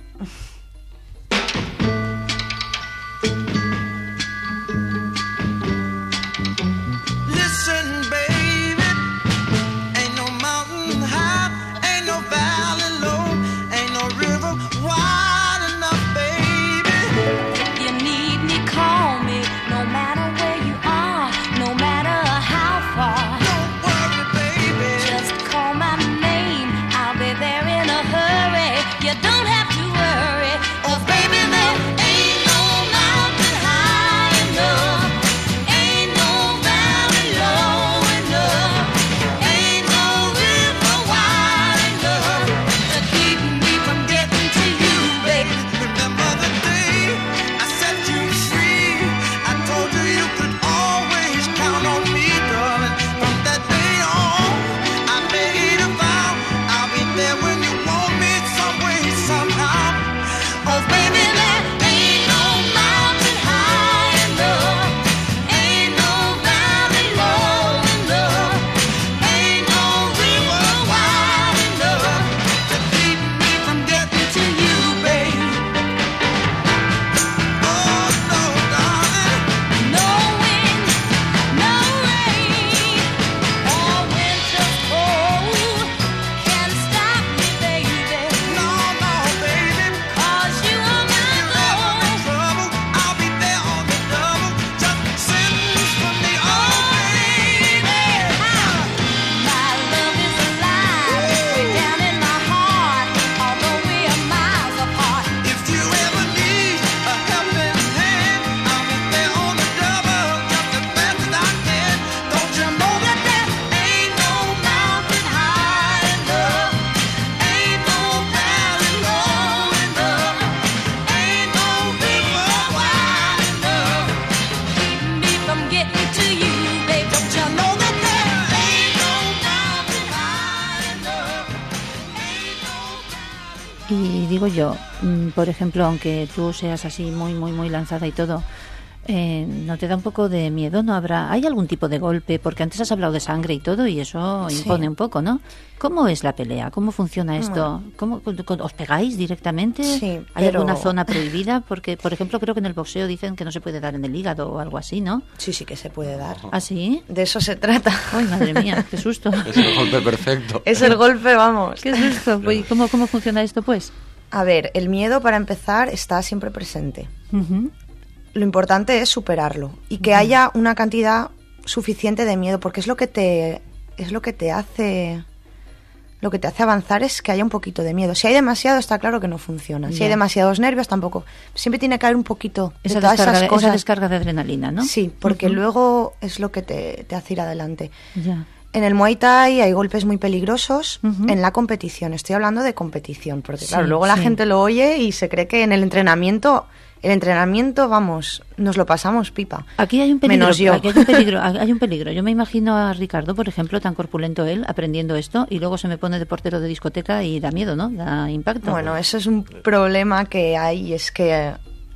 Y digo yo, por ejemplo, aunque tú seas así muy lanzada y todo, ¿no te da un poco de miedo? ¿No habrá? ¿Hay algún tipo de golpe? Porque antes has hablado de sangre y todo, y eso impone un poco, ¿no? ¿Cómo es la pelea? ¿Cómo funciona esto? ¿Cómo, os pegáis directamente? Sí, ¿Hay alguna zona prohibida? Porque, por ejemplo, creo que en el boxeo dicen que no se puede dar en el hígado o algo así, ¿no? Sí que se puede dar. ¿Ah, sí? De eso se trata. Ay, madre mía, qué susto. Es el golpe perfecto. Es el golpe, vamos. Qué susto. ¿Y cómo funciona esto, pues? A ver, el miedo, para empezar, está siempre presente. Lo importante es superarlo y que haya una cantidad suficiente de miedo, porque es lo que te hace avanzar, es que haya un poquito de miedo. Si hay demasiado, está claro que no funciona. Si hay demasiados nervios, tampoco. Siempre tiene que haber un poquito de todas esas cosas. Esa descarga de adrenalina, ¿no? Sí, porque luego es lo que te hace ir adelante. Ya. En el Muay Thai hay golpes muy peligrosos en la competición. Estoy hablando de competición, porque claro, luego la gente lo oye y se cree que en el entrenamiento, vamos, nos lo pasamos pipa. Aquí hay un peligro. Menos yo. Aquí hay un peligro. Yo me imagino a Ricardo, por ejemplo, tan corpulento él, aprendiendo esto, y luego se me pone de portero de discoteca y da miedo, ¿no? Da impacto. Bueno, eso es un problema que hay, y es que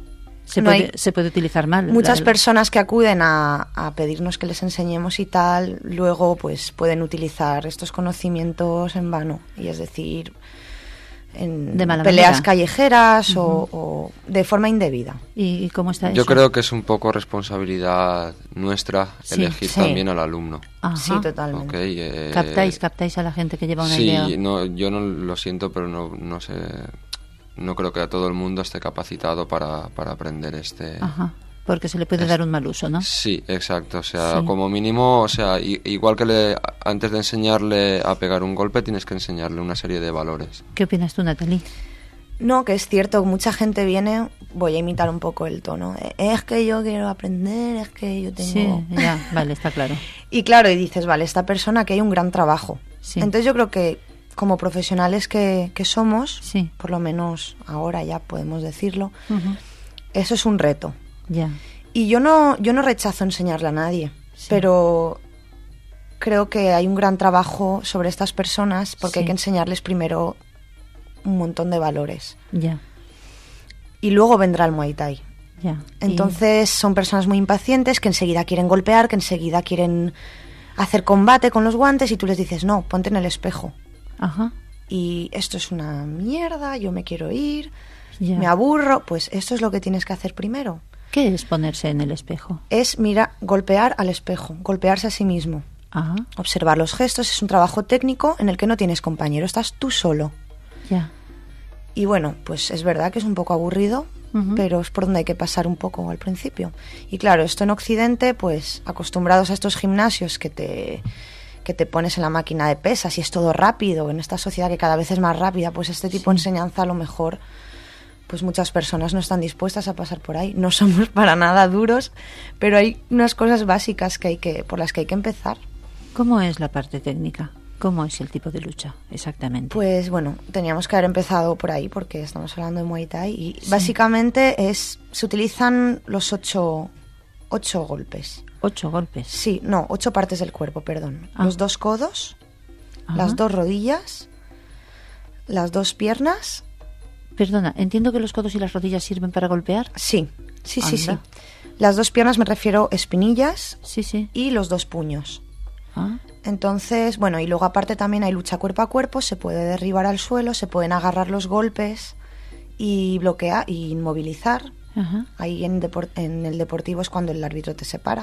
se puede utilizar mal. Muchas personas que acuden a pedirnos que les enseñemos y tal, luego pues pueden utilizar estos conocimientos en vano. Y es decir, de peleas manera. Callejeras o de forma indebida. ¿Y cómo está eso? Yo creo que es un poco responsabilidad nuestra elegir también al alumno. Ajá. Sí, totalmente. Okay, captáis a la gente que lleva una idea. Sí, yo no lo siento, pero no sé, no creo que a todo el mundo esté capacitado para aprender Ajá. Porque se le puede dar un mal uso, ¿no? Sí, exacto. O sea, como mínimo, o sea, igual que antes de enseñarle a pegar un golpe, tienes que enseñarle una serie de valores. ¿Qué opinas tú, Natalie? No, que es cierto, mucha gente viene, voy a imitar un poco el tono, es que yo quiero aprender, es que yo tengo... Sí, ya, vale, está claro. Y claro, y dices, vale, esta persona que hay un gran trabajo. Sí. Entonces yo creo que como profesionales que somos, por lo menos ahora ya podemos decirlo, eso es un reto. Ya. Y yo no rechazo enseñarle a nadie, pero creo que hay un gran trabajo sobre estas personas porque hay que enseñarles primero un montón de valores. Ya. Y luego vendrá el Muay Thai. Ya. Entonces son personas muy impacientes que enseguida quieren golpear, que enseguida quieren hacer combate con los guantes y tú les dices, no, ponte en el espejo. Ajá. Y esto es una mierda, yo me quiero ir, me aburro. Pues esto es lo que tienes que hacer primero. ¿Qué es ponerse en el espejo? Es, golpear al espejo, golpearse a sí mismo. Ajá. Observar los gestos, es un trabajo técnico en el que no tienes compañero, estás tú solo. Ya. Y bueno, pues es verdad que es un poco aburrido, pero es por donde hay que pasar un poco al principio. Y claro, esto en Occidente, pues acostumbrados a estos gimnasios que te pones en la máquina de pesas y es todo rápido, en esta sociedad que cada vez es más rápida, pues este tipo de enseñanza a lo mejor... pues muchas personas no están dispuestas a pasar por ahí. No somos para nada duros, pero hay unas cosas básicas por las que hay que empezar. ¿Cómo es la parte técnica? ¿Cómo es el tipo de lucha exactamente? Pues bueno, teníamos que haber empezado por ahí porque estamos hablando de Muay Thai y básicamente se utilizan los 8 golpes. 8 golpes. Sí, no, 8 partes del cuerpo, perdón. Los 2 codos, las 2 rodillas, las 2 piernas. Perdona, entiendo que los codos y las rodillas sirven para golpear. Sí. Las 2 piernas me refiero espinillas y los 2 puños. Entonces, bueno, y luego aparte también hay lucha cuerpo a cuerpo, se puede derribar al suelo, se pueden agarrar los golpes y bloquear y inmovilizar. Ahí en el deportivo es cuando el árbitro te separa.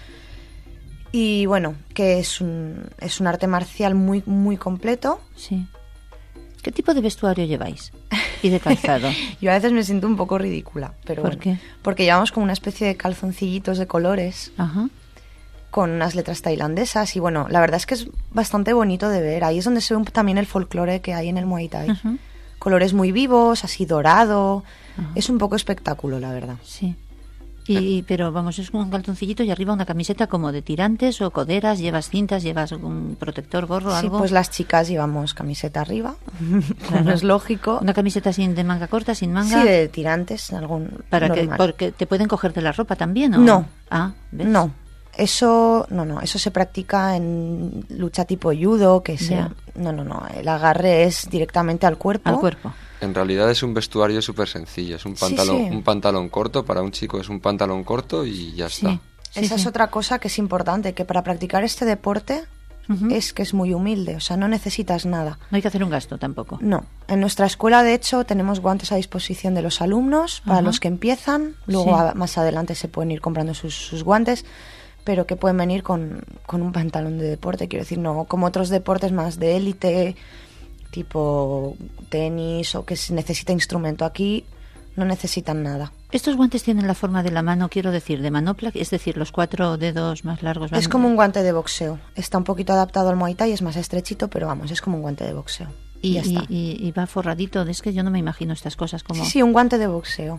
Y bueno, que es un arte marcial muy, muy completo. Sí. ¿Qué tipo de vestuario lleváis? Y de calzado. Yo a veces me siento un poco ridícula. Pero ¿por qué? Porque llevamos como una especie de calzoncillitos de colores. Ajá. Con unas letras tailandesas. Y bueno, la verdad es que es bastante bonito de ver. Ahí es donde se ve también el folclore que hay en el Muay Thai. Colores muy vivos, así dorado. Es un poco espectáculo, la verdad. Sí. Pero vamos, es un calzoncillito y arriba una camiseta como de tirantes o coderas, llevas cintas, llevas un protector, gorro, algo. Sí, pues las chicas llevamos camiseta arriba, claro. Es lógico. Una camiseta de manga corta, sin manga. Sí, de tirantes, porque te pueden coger de la ropa también, ¿o? No. ¿Ves? No. Eso se practica en lucha tipo judo, no, el agarre es directamente al cuerpo. Al cuerpo. En realidad es un vestuario súper sencillo, es un pantalón corto, para un chico es un pantalón corto y ya está. Esa es otra cosa que es importante, que para practicar este deporte es muy humilde, o sea, no necesitas nada. No hay que hacer un gasto tampoco. No, en nuestra escuela de hecho tenemos guantes a disposición de los alumnos para los que empiezan, luego más adelante se pueden ir comprando sus guantes, pero que pueden venir con un pantalón de deporte, quiero decir, no como otros deportes más de élite, tipo tenis o que se necesita instrumento. Aquí no necesitan nada. ¿Estos guantes tienen la forma de la mano, quiero decir, de manopla? Es decir, los 4 dedos más largos. Es como un guante de boxeo. Está un poquito adaptado al Muay Thai, es más estrechito, pero vamos, es como un guante de boxeo. Y va forradito. Es que yo no me imagino estas cosas como... Sí, un guante de boxeo.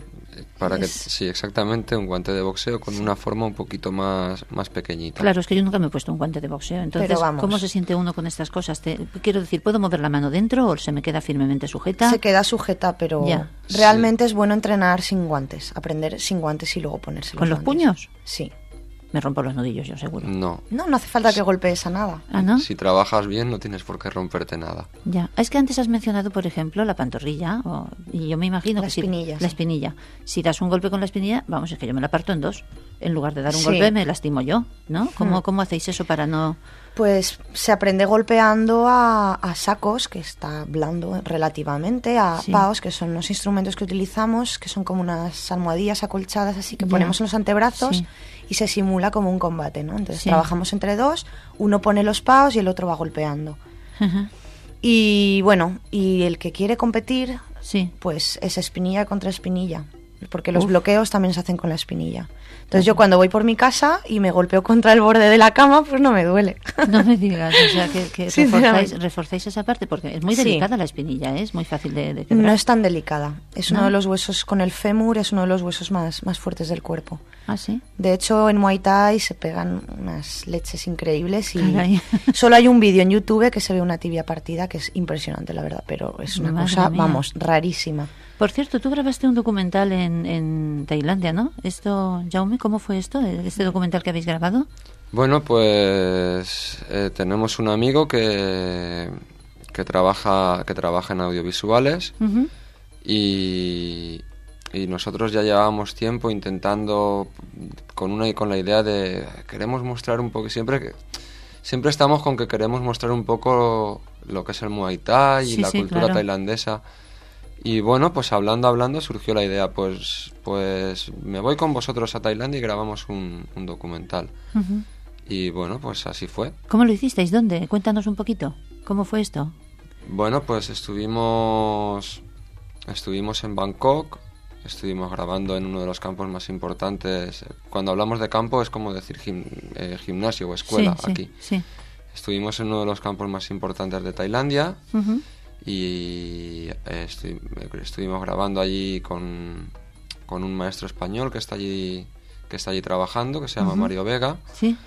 Sí, exactamente, un guante de boxeo con una forma un poquito más pequeñita. Claro, es que yo nunca me he puesto un guante de boxeo. Entonces, ¿cómo se siente uno con estas cosas? Quiero decir, ¿puedo mover la mano dentro o se me queda firmemente sujeta? Se queda sujeta, pero realmente es bueno entrenar sin guantes. Aprender sin guantes y luego ponerse los guantes. ¿Con los puños? Sí. Me rompo los nudillos, yo seguro. No hace falta que golpees a nada. ¿No? Si trabajas bien no tienes por qué romperte nada. Ya, es que antes has mencionado, por ejemplo, la pantorrilla, y yo me imagino la espinilla. La espinilla. Si das un golpe con la espinilla, vamos, es que yo me la parto en 2. en lugar de dar un golpe me lastimo yo, ¿no? ¿Cómo hacéis eso para no...? Pues se aprende golpeando a sacos, que está blando relativamente, a paos, que son los instrumentos que utilizamos, que son como unas almohadillas acolchadas, así que ponemos en los antebrazos y se simula como un combate, ¿no? Entonces trabajamos entre dos, uno pone los paos y el otro va golpeando. Y bueno, y el que quiere competir, pues es espinilla contra espinilla, porque los bloqueos también se hacen con la espinilla. Entonces yo cuando voy por mi casa y me golpeo contra el borde de la cama, pues no me duele. No me digas, o sea, que reforzáis esa parte, porque es muy delicada la espinilla, ¿eh? Es muy fácil de quebrar. No es tan delicada, es uno de los huesos, con el fémur, es uno de los huesos más fuertes del cuerpo. ¿Ah, sí? De hecho, en Muay Thai se pegan unas leches increíbles y solo hay un vídeo en YouTube que se ve una tibia partida, que es impresionante, la verdad, pero es una cosa, vamos, rarísima. Por cierto, tú grabaste un documental en Tailandia, ¿no? Esto, Jaume, ¿cómo fue esto, este documental que habéis grabado? Bueno, pues tenemos un amigo que trabaja en audiovisuales y nosotros ya llevábamos tiempo intentando con la idea de queremos mostrar un poco, siempre estamos con que queremos mostrar un poco lo que es el Muay Thai y la cultura tailandesa. Y bueno, pues hablando surgió la idea, pues me voy con vosotros a Tailandia y grabamos un documental. Y bueno, pues así fue. ¿Cómo lo hicisteis? ¿Dónde? Cuéntanos un poquito. ¿Cómo fue esto? Bueno, pues estuvimos en Bangkok, estuvimos grabando en uno de los campos más importantes. Cuando hablamos de campo es como decir gimnasio o escuela aquí. Sí. Estuvimos en uno de los campos más importantes de Tailandia. Y estuvimos grabando allí con un maestro español que está allí trabajando, que se llama Mario Vega. Sí.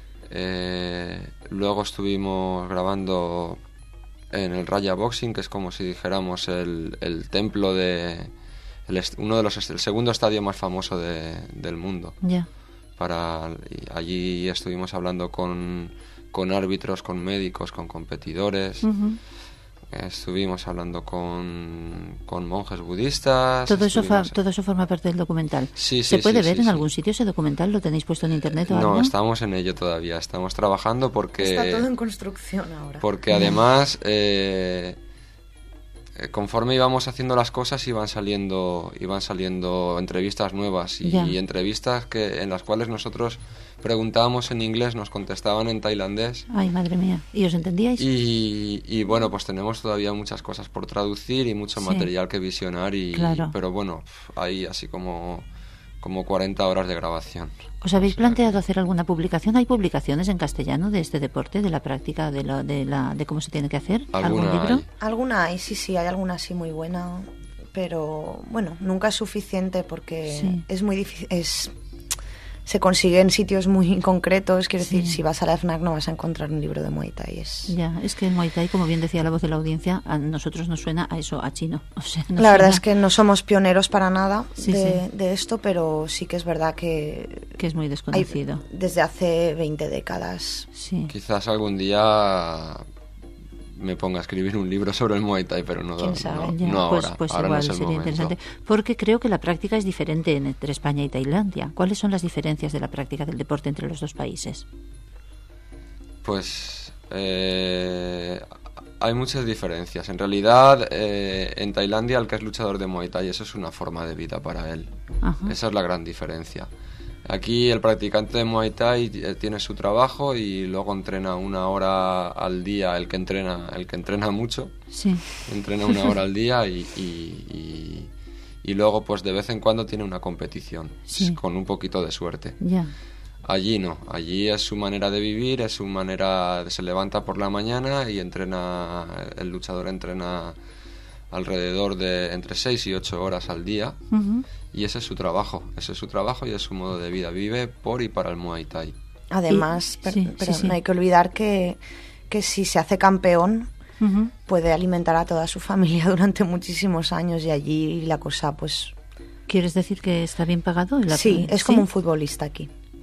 Luego estuvimos grabando en el Raya Boxing, que es como si dijéramos el templo de el segundo estadio más famoso del mundo. Ya. Allí estuvimos hablando con árbitros, con médicos, con competidores. Estuvimos hablando con monjes budistas. Todo eso forma parte del documental. Sí, ¿Se puede ver en algún sitio ese documental? ¿Lo tenéis puesto en internet o algo? No, estamos en ello todavía. Estamos trabajando porque... Está todo en construcción ahora. Porque además, conforme íbamos haciendo las cosas, iban saliendo entrevistas nuevas y entrevistas en las cuales nosotros preguntábamos en inglés, nos contestaban en tailandés. Ay, madre mía. ¿Y os entendíais? Y bueno, pues tenemos todavía muchas cosas por traducir y mucho material que visionar. Pero bueno, hay así como 40 horas de grabación. ¿Os habéis planteado hacer alguna publicación? ¿Hay publicaciones en castellano de este deporte, de la práctica, de cómo se tiene que hacer? ¿Algún libro? Alguna hay, sí, hay alguna así muy buena. Pero bueno, nunca es suficiente porque es muy difícil. Se consigue en sitios muy concretos, quiero decir, si vas a la FNAC no vas a encontrar un libro de Muay Thai. Ya, es que el Muay Thai, como bien decía la voz de la audiencia, a nosotros nos suena a eso, a chino. O sea, la verdad es que no somos pioneros para nada de esto, pero sí que es verdad que es muy desconocido. Desde hace 20 décadas. Sí. Quizás algún día me ponga a escribir un libro sobre el Muay Thai, pero no ahora. Pues ahora igual no es el sería momento. interesante, porque creo que la práctica es diferente entre España y Tailandia. ¿Cuáles son las diferencias de la práctica del deporte entre los dos países? Pues hay muchas diferencias. En realidad, en Tailandia el que es luchador de Muay Thai, eso es una forma de vida para él. Ajá. Esa es la gran diferencia. Aquí el practicante de Muay Thai tiene su trabajo y luego entrena 1 hora al día, el que entrena mucho, entrena 1 hora al día y luego pues de vez en cuando tiene una competición, con un poquito de suerte. Yeah. Allí no, allí es su manera de vivir, es su manera se levanta por la mañana y el luchador entrena alrededor de entre 6 y 8 horas al día. Y ese es su trabajo y es su modo de vida. Vive por y para el Muay Thai. Además, no hay que olvidar que si se hace campeón, puede alimentar a toda su familia durante muchísimos años y allí la cosa, pues... ¿Quieres decir que está bien pagado? Sí, es como un futbolista aquí.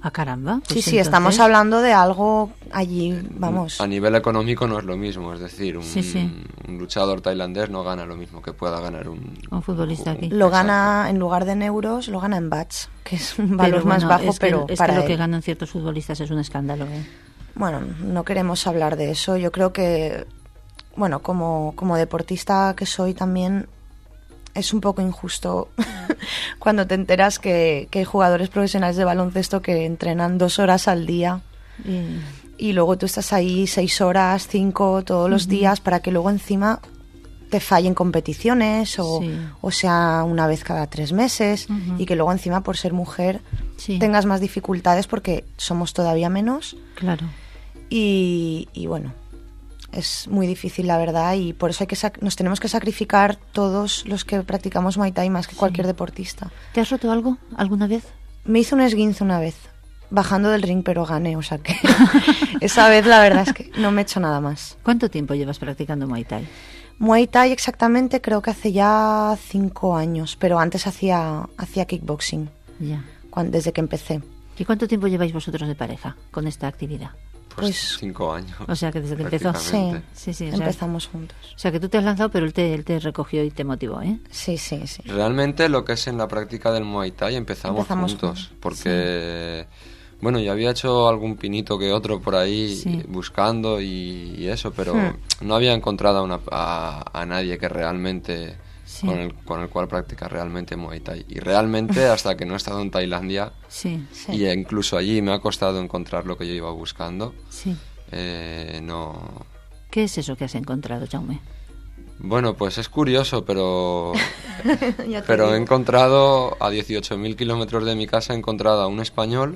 Ah, caramba. Pues sí, entonces... estamos hablando de algo allí, vamos. A nivel económico no es lo mismo, es decir, un luchador tailandés no gana lo mismo que pueda ganar un futbolista aquí. Lo gana, en lugar de en euros, lo gana en bahts, que es un valor más bajo, pero es para que lo que ganan ciertos futbolistas es un escándalo, ¿eh? Bueno, no queremos hablar de eso. Yo creo que, bueno, como deportista que soy también, es un poco injusto cuando te enteras que hay jugadores profesionales de baloncesto que entrenan 2 horas al día y luego tú estás ahí 6 horas, 5 todos los días para que luego encima te fallen competiciones o sea una vez cada 3 meses y que luego encima por ser mujer tengas más dificultades porque somos todavía menos. Claro. Y bueno, es muy difícil, la verdad, y por eso nos tenemos que sacrificar todos los que practicamos Muay Thai más que cualquier deportista. ¿Te has roto algo alguna vez? Me hice un esguince una vez, bajando del ring, pero gané, o sea que esa vez la verdad es que no me he hecho nada más. ¿Cuánto tiempo llevas practicando Muay Thai? Muay Thai exactamente creo que hace ya 5 años, pero antes hacía kickboxing, desde que empecé. ¿Y cuánto tiempo lleváis vosotros de pareja con esta actividad? Pues 5 años. O sea, que desde que empezó. Sí, empezamos juntos. O sea, que tú te has lanzado, pero él te recogió y te motivó, ¿eh? Sí. Realmente lo que es en la práctica del Muay Thai empezamos juntos. Porque, bueno, yo había hecho algún pinito que otro por ahí buscando y eso, pero no había encontrado a nadie que realmente... Con el cual practica realmente Muay Thai. Y realmente hasta que no he estado en Tailandia y incluso allí me ha costado encontrar lo que yo iba buscando. No. ¿Qué es eso que has encontrado, Jaume? Bueno, pues es curioso, pero he encontrado a 18.000 kilómetros de mi casa, he encontrado a un español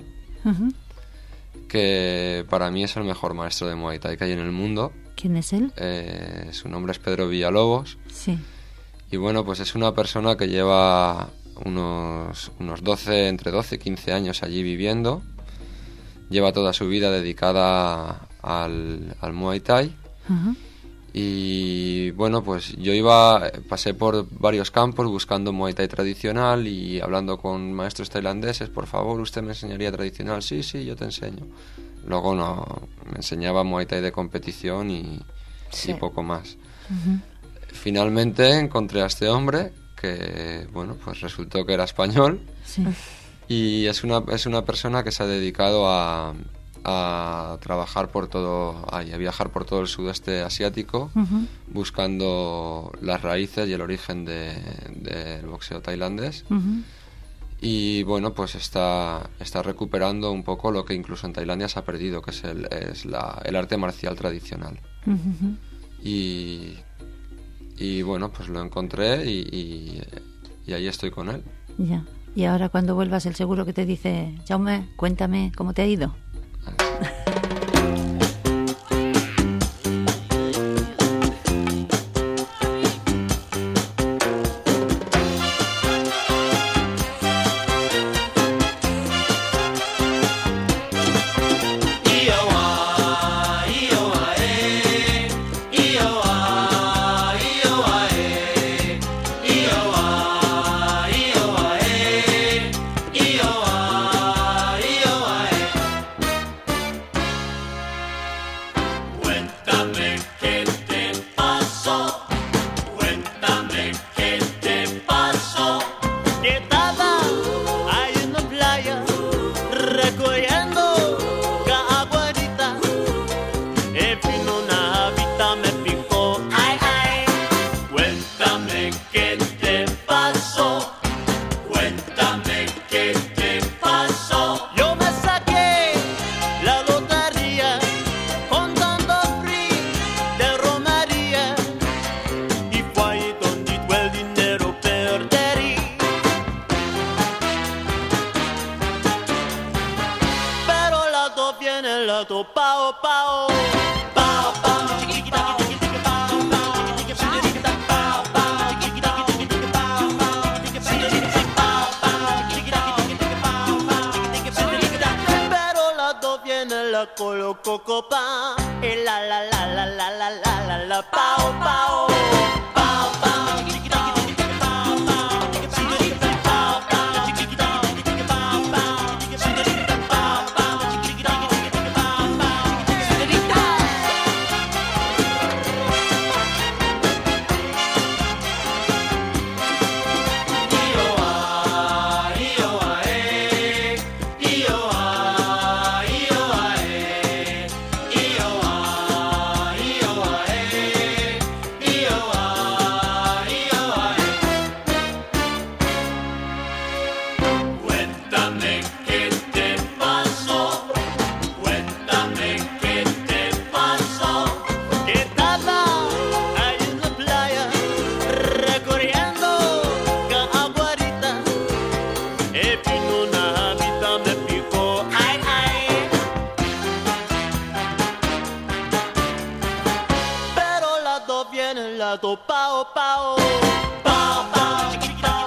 que para mí es el mejor maestro de Muay Thai que hay en el mundo. ¿Quién es él? Su nombre es Pedro Villalobos. Sí. Y bueno, pues es una persona que lleva unos 12, entre 12 y 15 años allí viviendo. Lleva toda su vida dedicada al Muay Thai. Y bueno, pues yo pasé por varios campos buscando Muay Thai tradicional y hablando con maestros tailandeses. Por favor, ¿usted me enseñaría tradicional? Sí, yo te enseño. Luego me enseñaba Muay Thai de competición y poco más. Finalmente encontré a este hombre que, bueno, pues resultó que era español y es una persona que se ha dedicado a trabajar y a viajar por todo el sudeste asiático buscando las raíces y el origen del boxeo tailandés y, bueno, pues está recuperando un poco lo que incluso en Tailandia se ha perdido, que es el arte marcial tradicional. Y bueno, pues lo encontré y ahí estoy con él. Ya. Y ahora cuando vuelvas, el seguro que te dice, Jaume, cuéntame cómo te ha ido. zapato, pao, pao. Pao, pao, chiquitao.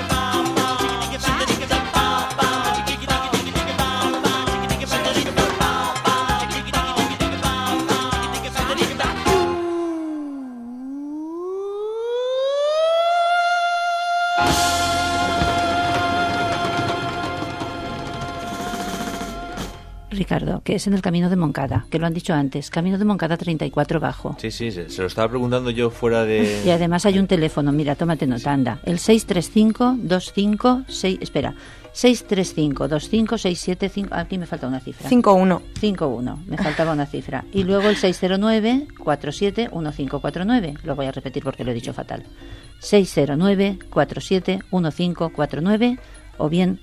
Ricardo, que es en el Camino de Moncada, que lo han dicho antes, Camino de Moncada 34 bajo. Sí, se lo estaba preguntando yo fuera de... Y además hay un teléfono, mira, tómate nota, anda, el 635-256, espera, 635-25675, aquí me falta una cifra. 51, me faltaba una cifra. Y luego el 609-471549, lo voy a repetir porque lo he dicho fatal. 609-471549 o bien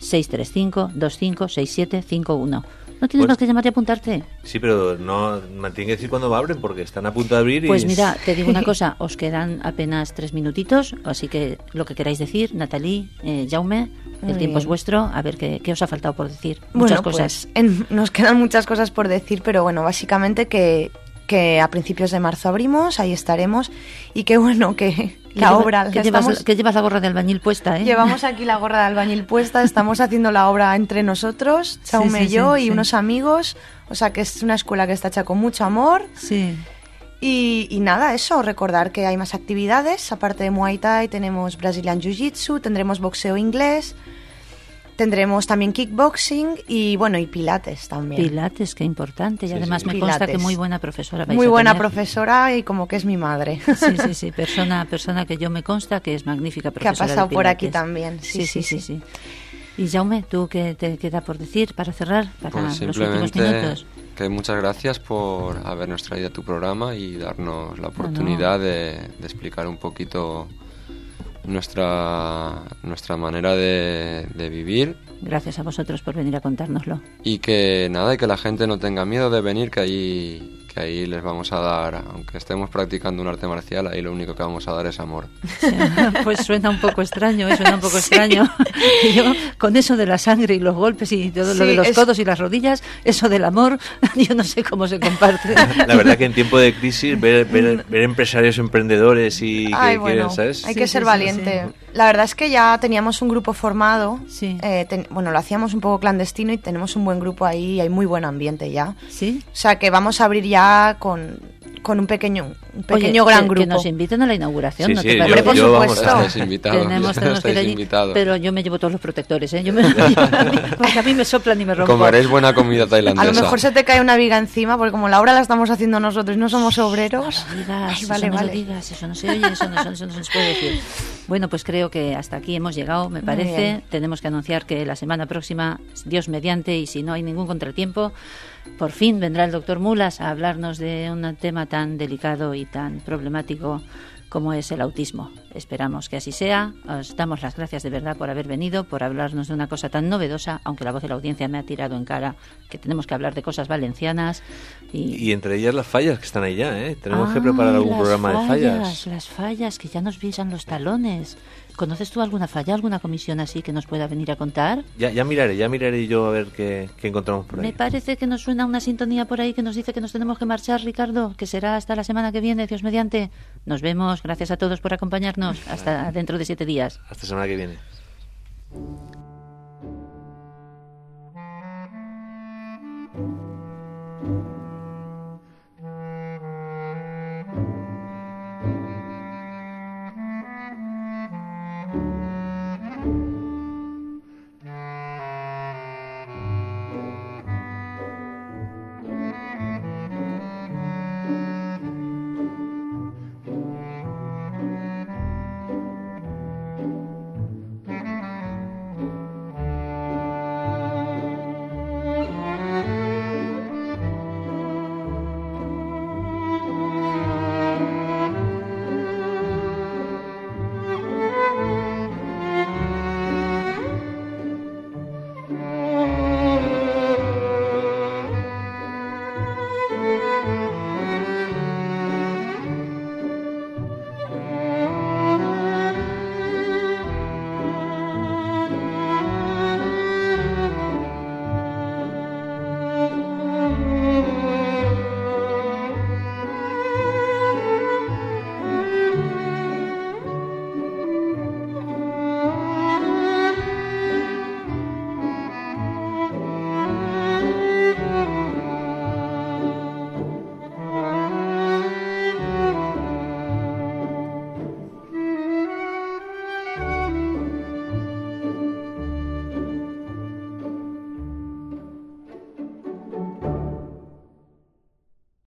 635-256751. ¿No tienes más que llamarte y apuntarte? Sí, pero no me tienen que decir cuándo abren porque están a punto de abrir. Pues mira, te digo una cosa, os quedan apenas 3 minutitos, así que lo que queráis decir, Nathalie, Jaume, el tiempo es vuestro, a ver qué os ha faltado por decir. Muchas cosas. Pues, nos quedan muchas cosas por decir, pero bueno, básicamente que a principios de marzo abrimos, ahí estaremos, y que bueno, que la obra... Que llevas la gorra de albañil puesta, ¿eh? Llevamos aquí la gorra de albañil puesta, estamos haciendo la obra entre nosotros, Jaume y yo, y unos amigos, o sea que es una escuela que está hecha con mucho amor. Sí. Y nada, eso, recordar que hay más actividades, aparte de Muay Thai tenemos Brazilian Jiu-Jitsu, tendremos boxeo inglés, tendremos también kickboxing y bueno, y pilates también. Pilates, qué importante. Y además me consta que muy buena profesora vais muy a buena tener. Profesora y como que es mi madre. Sí, persona que yo me consta que es magnífica profesora. Que ha pasado de por aquí también. Sí. Y Jaume, ¿tú qué te queda por decir para cerrar, para pues los últimos minutos? Que muchas gracias por habernos traído a tu programa y darnos la oportunidad de explicar un poquito nuestra manera de vivir. Gracias a vosotros por venir a contárnoslo. Y que nada, y que la gente no tenga miedo de venir, que ahí les vamos a dar, aunque estemos practicando un arte marcial, ahí lo único que vamos a dar es amor. Pues suena un poco extraño, extraño. Yo, con eso de la sangre y los golpes y todo lo de los codos y las rodillas, eso del amor, yo no sé cómo se comparte. La verdad que en tiempo de crisis, ver empresarios, emprendedores y que quieren, ¿sabes? Hay que ser valiente. Sí. La verdad es que ya teníamos un grupo formado, lo hacíamos un poco clandestino y tenemos un buen grupo ahí y hay muy buen ambiente ya. ¿Sí? O sea que vamos a abrir ya con un pequeño gran grupo. Que nos inviten a la inauguración, ¿no? Sí, por supuesto. Estáis invitados. Tenemos que ir allí, pero yo me llevo todos los protectores, ¿eh? Porque a mí me soplan y me rompo. Comeréis buena comida tailandesa. A lo mejor se te cae una viga encima, porque como la obra la estamos haciendo nosotros y no somos obreros. No lo digas, eso no se oye, eso no se puede decir. Bueno, pues creo que hasta aquí hemos llegado, me parece. Tenemos que anunciar que la semana próxima, Dios mediante, y si no hay ningún contratiempo, por fin vendrá el doctor Mulas a hablarnos de un tema tan delicado y tan problemático como es el autismo. Esperamos que así sea. Os damos las gracias de verdad por haber venido, por hablarnos de una cosa tan novedosa, aunque la voz de la audiencia me ha tirado en cara que tenemos que hablar de cosas valencianas. Y entre ellas las fallas que están ahí ya, ¿eh? Tenemos que preparar algún programa de fallas. Las fallas, que ya nos pisan los talones. ¿Conoces tú alguna falla, alguna comisión así que nos pueda venir a contar? Ya miraré yo a ver qué encontramos por ahí. Me parece que nos suena una sintonía por ahí que nos dice que nos tenemos que marchar, Ricardo, que será hasta la semana que viene, Dios mediante. Nos vemos, gracias a todos por acompañarnos. Hasta dentro de 7 días. Hasta semana que viene.